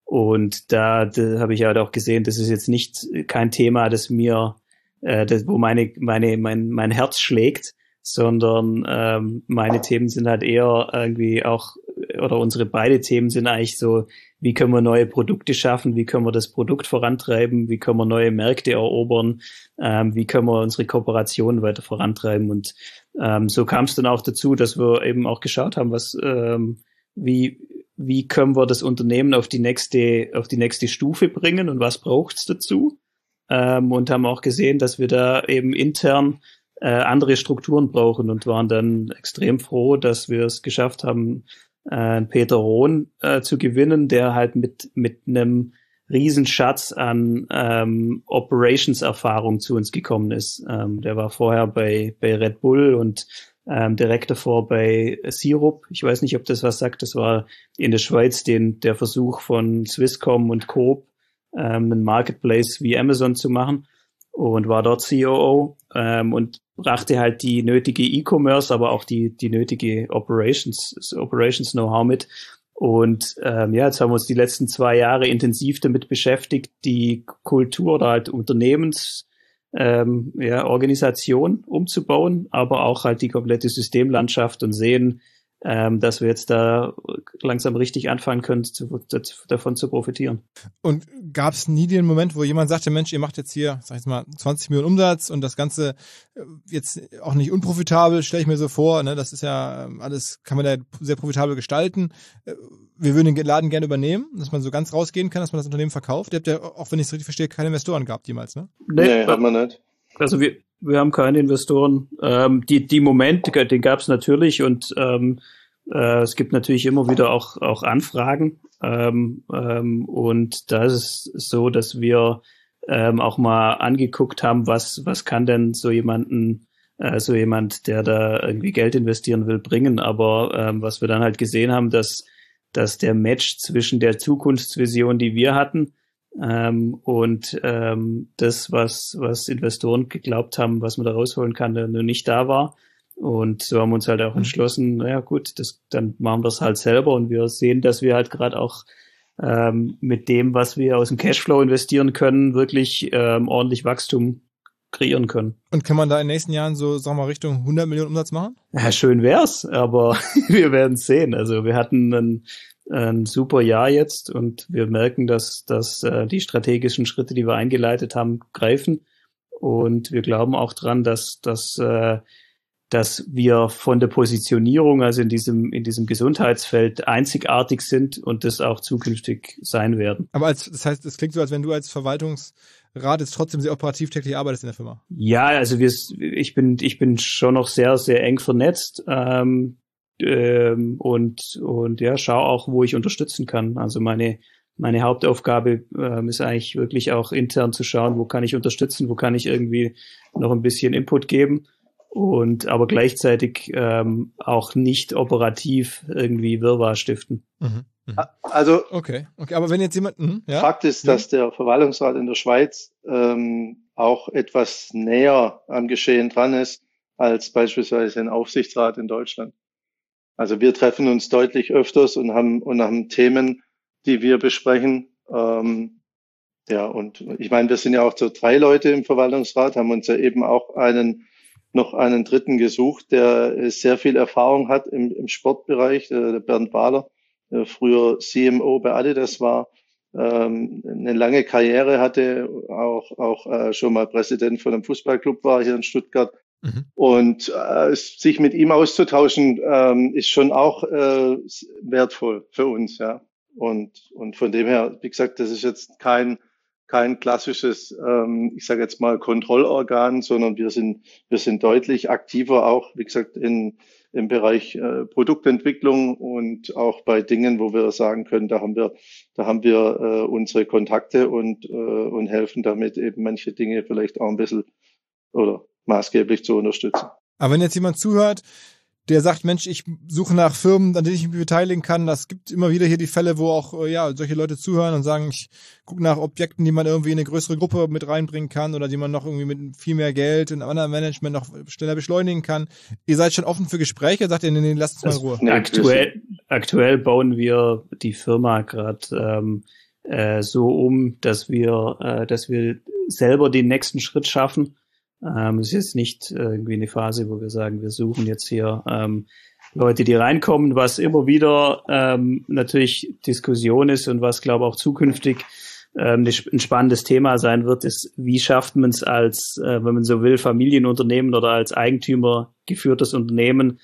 Und da, da habe ich halt auch gesehen, das ist jetzt nicht kein Thema, das mir äh, das, wo meine meine mein mein Herz schlägt, sondern ähm, meine Themen sind halt eher irgendwie auch, oder unsere beide Themen sind eigentlich so, wie können wir neue Produkte schaffen, wie können wir das Produkt vorantreiben, wie können wir neue Märkte erobern, ähm, wie können wir unsere Kooperationen weiter vorantreiben. Und ähm, so kam es dann auch dazu, dass wir eben auch geschaut haben, was ähm, wie wie können wir das Unternehmen auf die nächste auf die nächste Stufe bringen und was braucht's dazu, ähm, und haben auch gesehen, dass wir da eben intern äh, andere Strukturen brauchen, und waren dann extrem froh, dass wir es geschafft haben, äh, Peter Rohn äh, zu gewinnen, der halt mit mit einem Riesenschatz an ähm, Operations-Erfahrung zu uns gekommen ist. Ähm, der war vorher bei bei Red Bull und ähm, direkt davor bei Sirup. Ich weiß nicht, ob das was sagt. Das war in der Schweiz den der Versuch von Swisscom und Coop, ähm, einen Marketplace wie Amazon zu machen, und war dort C O O ähm, und brachte halt die nötige E-Commerce, aber auch die die nötige Operations Operations Know-how mit. Und ähm, ja, jetzt haben wir uns die letzten zwei Jahre intensiv damit beschäftigt, die Kultur oder halt Unternehmens ähm, ja, Organisation umzubauen, aber auch halt die komplette Systemlandschaft, und sehen, ähm, dass wir jetzt da langsam richtig anfangen können, zu, zu, davon zu profitieren. Und gab es nie den Moment, wo jemand sagte, Mensch, ihr macht jetzt hier, sag ich mal, zwanzig Millionen Umsatz und das Ganze jetzt auch nicht unprofitabel, stelle ich mir so vor, ne? Das ist ja alles, kann man da sehr profitabel gestalten. Wir würden den Laden gerne übernehmen, dass man so ganz rausgehen kann, dass man das Unternehmen verkauft. Ihr habt ja, auch wenn ich es richtig verstehe, keine Investoren gehabt jemals, ne? Nee, nee, haben wir nicht. Also wir, wir haben keine Investoren. Ähm, die, die Momente, den gab es natürlich und ähm, äh, es gibt natürlich immer wieder auch, auch Anfragen. Ähm, ähm, und da ist es so, dass wir ähm, auch mal angeguckt haben, was, was kann denn so jemanden, äh, so jemand, der da irgendwie Geld investieren will, bringen. Aber ähm, was wir dann halt gesehen haben, dass, dass der Match zwischen der Zukunftsvision, die wir hatten, Ähm, und ähm, das, was was Investoren geglaubt haben, was man da rausholen kann, nur nicht da war. Und so haben wir uns halt auch entschlossen, naja gut, das, dann machen wir es halt selber und wir sehen, dass wir halt gerade auch ähm, mit dem, was wir aus dem Cashflow investieren können, wirklich ähm, ordentlich Wachstum kreieren können. Und kann man da in den nächsten Jahren so, sagen wir mal, Richtung hundert Millionen Umsatz machen? Ja, schön wär's, aber wir werden sehen. Also wir hatten einen ein super Jahr jetzt und wir merken, dass, dass äh, die strategischen Schritte, die wir eingeleitet haben, greifen und wir glauben auch dran, dass, dass, äh, dass wir von der Positionierung, also in diesem, in diesem Gesundheitsfeld einzigartig sind und das auch zukünftig sein werden. Aber als, das heißt, es klingt so, als wenn du als Verwaltungsrat jetzt trotzdem sehr operativ täglich arbeitest in der Firma. Ja, also wir, ich bin, ich bin schon noch sehr, sehr eng vernetzt, ähm, Ähm, und und ja, schau auch, wo ich unterstützen kann. Also meine meine Hauptaufgabe ähm, ist eigentlich wirklich auch intern zu schauen, wo kann ich unterstützen, wo kann ich irgendwie noch ein bisschen Input geben und aber gleichzeitig ähm, auch nicht operativ irgendwie Wirrwarr stiften. Mhm. Mhm. Also okay, okay, aber wenn jetzt jemand mh, ja? Fakt ist, dass der Verwaltungsrat in der Schweiz ähm, auch etwas näher am Geschehen dran ist als beispielsweise ein Aufsichtsrat in Deutschland. Also wir treffen uns deutlich öfters und haben und haben Themen, die wir besprechen. Ähm, ja, und ich meine, wir sind ja auch so drei Leute im Verwaltungsrat, haben uns ja eben auch einen noch einen dritten gesucht, der sehr viel Erfahrung hat im, im Sportbereich, der, der Bernd Wahler, der früher C M O bei Adidas war, ähm, eine lange Karriere hatte, auch auch äh, schon mal Präsident von einem Fußballclub war hier in Stuttgart. Mhm. Und äh, sich mit ihm auszutauschen, ähm, ist schon auch äh, wertvoll für uns, ja. Und und von dem her, wie gesagt, das ist jetzt kein kein klassisches, ähm, ich sage jetzt mal Kontrollorgan, sondern wir sind wir sind deutlich aktiver auch, wie gesagt, in im Bereich äh, Produktentwicklung und auch bei Dingen, wo wir sagen können, da haben wir da haben wir äh, unsere Kontakte und äh, und helfen damit eben manche Dinge vielleicht auch ein bisschen oder maßgeblich zu unterstützen. Aber wenn jetzt jemand zuhört, der sagt, Mensch, ich suche nach Firmen, an denen ich mich beteiligen kann, das gibt immer wieder hier die Fälle, wo auch ja solche Leute zuhören und sagen, ich gucke nach Objekten, die man irgendwie in eine größere Gruppe mit reinbringen kann oder die man noch irgendwie mit viel mehr Geld und anderem Management noch schneller beschleunigen kann. Ihr seid schon offen für Gespräche, sagt ihr, nee, nee, lasst uns mal in Ruhe. Nee, aktuell, aktuell bauen wir die Firma gerade ähm, äh, so um, dass wir, äh, dass wir selber den nächsten Schritt schaffen. Ähm, es ist jetzt nicht äh, irgendwie eine Phase, wo wir sagen, wir suchen jetzt hier ähm, Leute, die reinkommen, was immer wieder ähm, natürlich Diskussion ist und was, glaube ich, auch zukünftig ähm, ein spannendes Thema sein wird, ist, wie schafft man es als, äh, wenn man so will, Familienunternehmen oder als Eigentümer geführtes Unternehmen,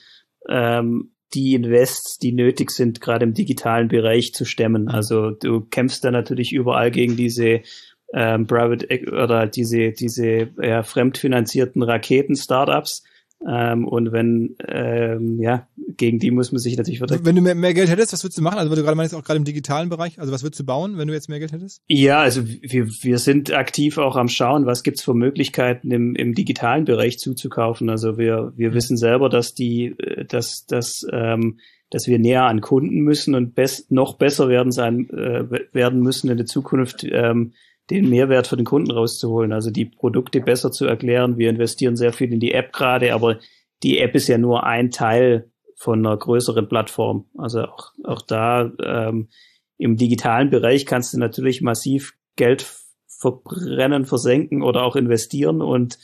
ähm, die Invests, die nötig sind, gerade im digitalen Bereich zu stemmen. Also du kämpfst da natürlich überall gegen diese Ähm, Private oder diese diese ja, fremdfinanzierten Raketen-Startups ähm, und wenn ähm, ja gegen die muss man sich natürlich verteidigen. Wenn du mehr, mehr Geld hättest, was würdest du machen? Also weil du gerade meinst, auch gerade im digitalen Bereich, also was würdest du bauen, wenn du jetzt mehr Geld hättest? Ja, also wir wir sind aktiv auch am Schauen, was gibt's für Möglichkeiten im im digitalen Bereich zuzukaufen. Also wir wir wissen selber, dass die dass dass ähm, dass wir näher an Kunden müssen und best, noch besser werden sein äh, werden müssen in der Zukunft. Ähm, den Mehrwert für den Kunden rauszuholen, also die Produkte besser zu erklären. Wir investieren sehr viel in die App gerade, aber die App ist ja nur ein Teil von einer größeren Plattform. Also auch, auch da ähm, im digitalen Bereich kannst du natürlich massiv Geld verbrennen, versenken oder auch investieren und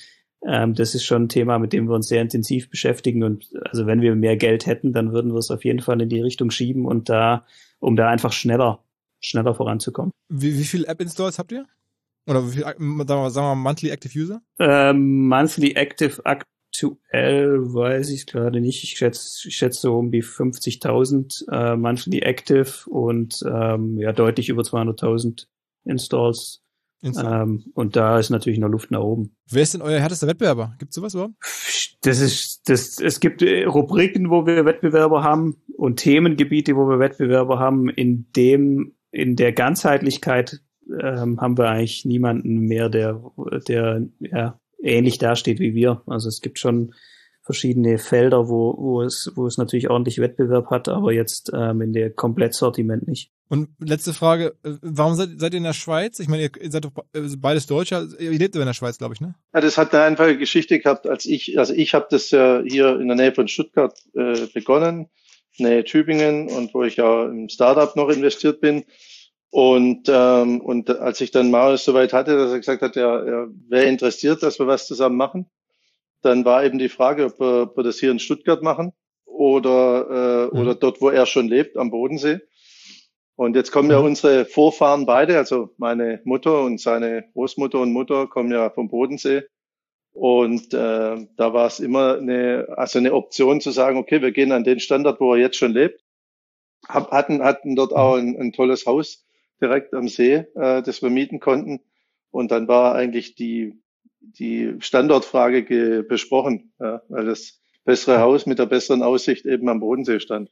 ähm, das ist schon ein Thema, mit dem wir uns sehr intensiv beschäftigen. Und also wenn wir mehr Geld hätten, dann würden wir es auf jeden Fall in die Richtung schieben und da, um da einfach schneller, schneller voranzukommen. Wie, wie viele App-Installs habt ihr? Oder wie viel, sagen wir, sagen wir Monthly Active User? Ähm, Monthly Active aktuell weiß ich gerade nicht. Ich schätze, ich schätze so um die fünfzigtausend äh, Monthly Active und ähm, ja deutlich über zweihunderttausend Installs. Ähm, und da ist natürlich noch Luft nach oben. Wer ist denn euer härtester Wettbewerber? Gibt es sowas überhaupt? Das ist, das, es gibt Rubriken, wo wir Wettbewerber haben und Themengebiete, wo wir Wettbewerber haben. In dem, in der Ganzheitlichkeit ähm, haben wir eigentlich niemanden mehr, der, der ja, ähnlich dasteht wie wir. Also es gibt schon verschiedene Felder, wo, wo es, wo es natürlich ordentlich Wettbewerb hat, aber jetzt ähm, in der Komplettsortiment nicht. Und letzte Frage, warum seid, seid ihr in der Schweiz? Ich meine, ihr, ihr seid doch beides Deutsche, ihr lebt aber in der Schweiz, glaube ich, ne? Ja, das hat eine einfache Geschichte gehabt, als ich, also ich habe das ja hier in der Nähe von Stuttgart äh, begonnen, Nähe Tübingen, und wo ich ja im Startup noch investiert bin. Und ähm, und als ich dann Marius soweit hatte, dass er gesagt hat, er, er wäre interessiert, dass wir was zusammen machen, dann war eben die Frage, ob wir, ob wir das hier in Stuttgart machen oder äh, mhm. oder dort, wo er schon lebt, am Bodensee. Und jetzt kommen ja unsere Vorfahren beide, also meine Mutter und seine Großmutter und Mutter kommen ja vom Bodensee. Und äh, da war es immer eine, also eine Option zu sagen, okay, wir gehen an den Standort, wo er jetzt schon lebt. Hab, hatten, hatten dort auch ein, ein tolles Haus direkt am See, äh, das wir mieten konnten. Und dann war eigentlich die, die Standortfrage ge- besprochen, ja, weil das bessere Haus mit der besseren Aussicht eben am Bodensee stand.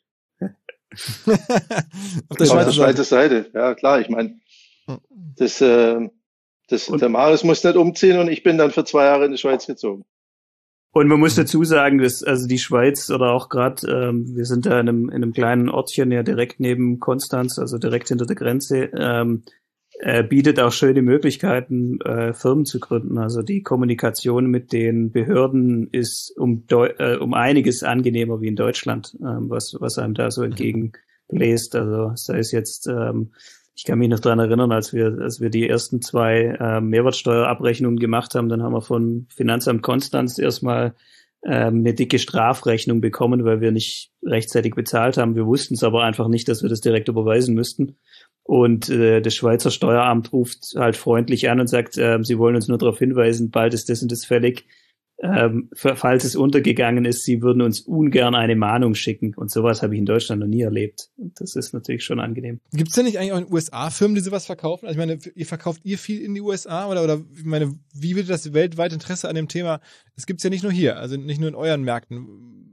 Auf der Schweizer Seite. Seite. Ja, klar, ich meine, das, äh, das, der Marius muss nicht umziehen und ich bin dann für zwei Jahre in die Schweiz gezogen. Und man muss dazu sagen, dass also die Schweiz oder auch gerade, ähm, wir sind da in einem, in einem kleinen Ortchen ja direkt neben Konstanz, also direkt hinter der Grenze, ähm, äh, bietet auch schöne Möglichkeiten, äh, Firmen zu gründen. Also die Kommunikation mit den Behörden ist um, Deu- äh, um einiges angenehmer wie in Deutschland, ähm, was, was einem da so entgegenbläst. Also da ist jetzt, ähm, ich kann mich noch dran erinnern, als wir, als wir die ersten zwei äh, Mehrwertsteuerabrechnungen gemacht haben, dann haben wir von Finanzamt Konstanz erstmal ähm, eine dicke Strafrechnung bekommen, weil wir nicht rechtzeitig bezahlt haben. Wir wussten es aber einfach nicht, dass wir das direkt überweisen müssten. Und äh, das Schweizer Steueramt ruft halt freundlich an und sagt, äh, sie wollen uns nur darauf hinweisen, bald ist das und das fällig. Ähm, falls es untergegangen ist, sie würden uns ungern eine Mahnung schicken. Und sowas habe ich in Deutschland noch nie erlebt. Und das ist natürlich schon angenehm. Gibt es denn nicht eigentlich auch in den U S A Firmen, die sowas verkaufen? Also ich meine, ihr verkauft ihr viel in die U S A? Oder, oder ich meine, wie wird das weltweite Interesse an dem Thema? Das gibt's ja nicht nur hier, also nicht nur in euren Märkten.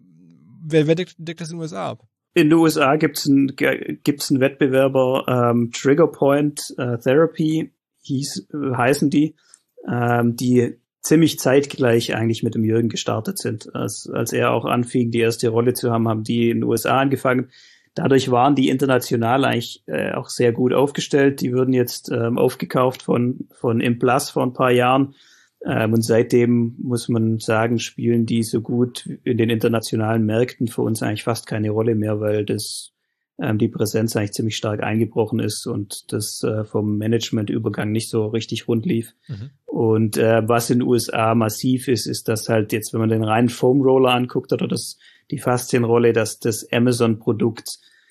Wer, wer deckt, deckt das in den U S A ab? In den U S A gibt's einen, gibt's einen Wettbewerber, ähm, Triggerpoint äh, Therapy hieß, äh, heißen die, ähm, die ziemlich zeitgleich eigentlich mit dem Jürgen gestartet sind. Als, als er auch anfing, die erste Rolle zu haben, haben die in den U S A angefangen. Dadurch waren die international eigentlich äh, auch sehr gut aufgestellt. Die wurden jetzt ähm, aufgekauft von, von Implus vor ein paar Jahren. Ähm, und seitdem, muss man sagen, spielen die so gut in den internationalen Märkten für uns eigentlich fast keine Rolle mehr, weil das ähm, die Präsenz eigentlich ziemlich stark eingebrochen ist und das äh, vom Managementübergang nicht so richtig rund lief. Mhm. Und äh, was in den U S A massiv ist, ist, dass halt jetzt, wenn man den reinen Foam Roller anguckt oder das die Faszienrolle, dass das Amazon-Produkt,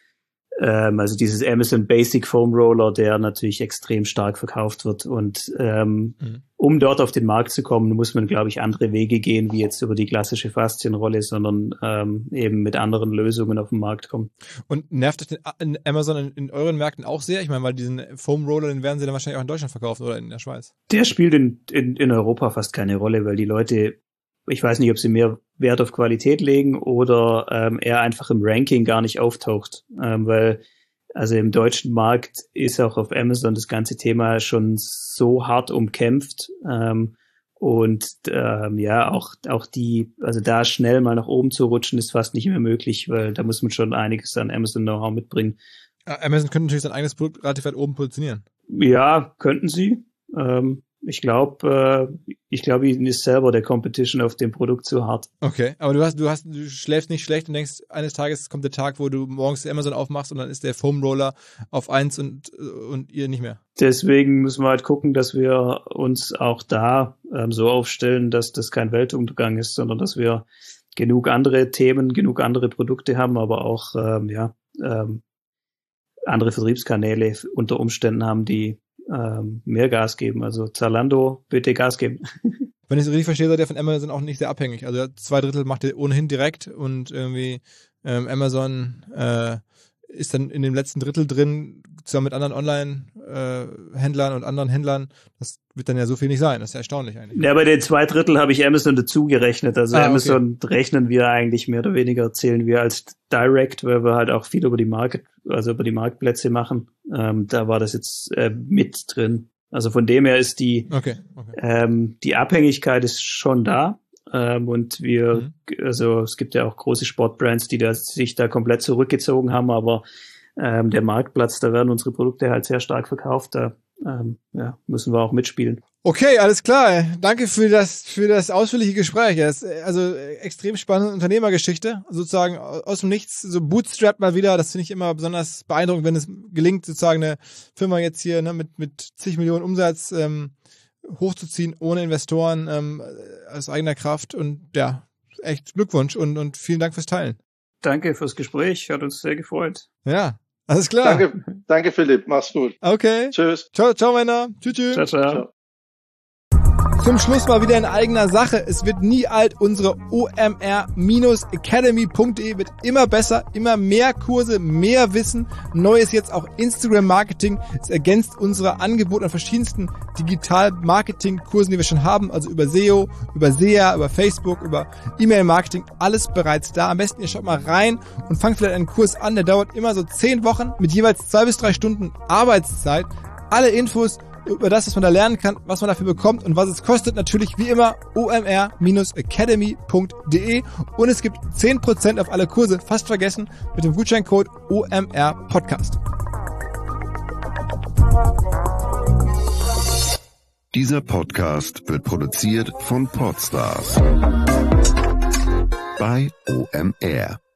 ähm, also dieses Amazon Basic Foam Roller, der natürlich extrem stark verkauft wird. Und ähm, mhm. um dort auf den Markt zu kommen, muss man, glaube ich, andere Wege gehen, wie jetzt über die klassische Faszienrolle, sondern ähm, eben mit anderen Lösungen auf den Markt kommen. Und nervt das den Amazon in, in euren Märkten auch sehr? Ich meine, weil diesen Foam Roller, den werden sie dann wahrscheinlich auch in Deutschland verkaufen oder in der Schweiz. Der spielt in, in, in Europa fast keine Rolle, weil die Leute, ich weiß nicht, ob sie mehr Wert auf Qualität legen oder ähm, er einfach im Ranking gar nicht auftaucht, ähm, weil also im deutschen Markt ist auch auf Amazon das ganze Thema schon so hart umkämpft ähm, und ähm, ja, auch auch die, also da schnell mal nach oben zu rutschen, ist fast nicht mehr möglich, weil da muss man schon einiges an Amazon-Know-how mitbringen. Amazon könnte natürlich sein eigenes Produkt relativ weit oben positionieren. Ja, könnten sie. Ähm, ich glaube, äh, ich glaube, ihnen ist selber der Competition auf dem Produkt zu hart. Okay, aber du hast, du hast, du schläfst nicht schlecht und denkst, eines Tages kommt der Tag, wo du morgens Amazon aufmachst und dann ist der Foam Roller auf eins und, und ihr nicht mehr. Deswegen müssen wir halt gucken, dass wir uns auch da ähm, so aufstellen, dass das kein Weltuntergang ist, sondern dass wir genug andere Themen, genug andere Produkte haben, aber auch, ähm, ja, ähm, andere Vertriebskanäle unter Umständen haben, die ähm, mehr Gas geben. Also Zalando, bitte Gas geben. Wenn ich es richtig verstehe, seid ihr von Amazon auch nicht sehr abhängig. Also zwei Drittel macht ihr ohnehin direkt und irgendwie ähm, Amazon äh, ist dann in dem letzten Drittel drin, zusammen mit anderen Online-Händlern äh, und anderen Händlern. Das wird dann ja so viel nicht sein. Das ist ja erstaunlich eigentlich. Ja, bei den zwei Drittel habe ich Amazon dazu gerechnet. Also ah, Amazon okay. rechnen wir eigentlich mehr oder weniger, zählen wir als Direct, weil wir halt auch viel über die Market, also über die Marktplätze machen. Ähm, da war das jetzt äh, mit drin. Also von dem her ist die, okay, okay. Ähm, die Abhängigkeit ist schon da. Ähm, und wir, mhm. also es gibt ja auch große Sportbrands, die da, sich da komplett zurückgezogen haben, aber ähm, der Marktplatz, da werden unsere Produkte halt sehr stark verkauft. Da ähm, ja, müssen wir auch mitspielen. Okay, alles klar. Danke für das für das ausführliche Gespräch. Das ist also extrem spannende Unternehmergeschichte, sozusagen aus dem Nichts, so Bootstrap mal wieder. Das finde ich immer besonders beeindruckend, wenn es gelingt, sozusagen eine Firma jetzt hier ne, mit mit zig Millionen Umsatz ähm, hochzuziehen, ohne Investoren, ähm, aus eigener Kraft. Und ja, echt Glückwunsch und und vielen Dank fürs Teilen. Danke fürs Gespräch, hat uns sehr gefreut. Ja, alles klar. Danke, danke Philipp, mach's gut. Okay. Tschüss. Ciao, ciao Männer. Tschüss, tschüss. Ciao, ciao. ciao. Zum Schluss mal wieder in eigener Sache. Es wird nie alt. Unsere O M R Academy Punkt de wird immer besser, immer mehr Kurse, mehr Wissen. Neues jetzt auch Instagram-Marketing. Es ergänzt unsere Angebote an verschiedensten Digital-Marketing-Kursen, die wir schon haben. Also über S E O, über S E A, über Facebook, über E-Mail-Marketing. Alles bereits da. Am besten ihr schaut mal rein und fangt vielleicht einen Kurs an. Der dauert immer so zehn Wochen mit jeweils zwei bis drei Stunden Arbeitszeit. Alle Infos über das, was man da lernen kann, was man dafür bekommt und was es kostet, natürlich wie immer O M R Academy Punkt de und es gibt zehn Prozent auf alle Kurse, fast vergessen, mit dem Gutscheincode O M R Podcast. Dieser Podcast wird produziert von Podstars bei O M R.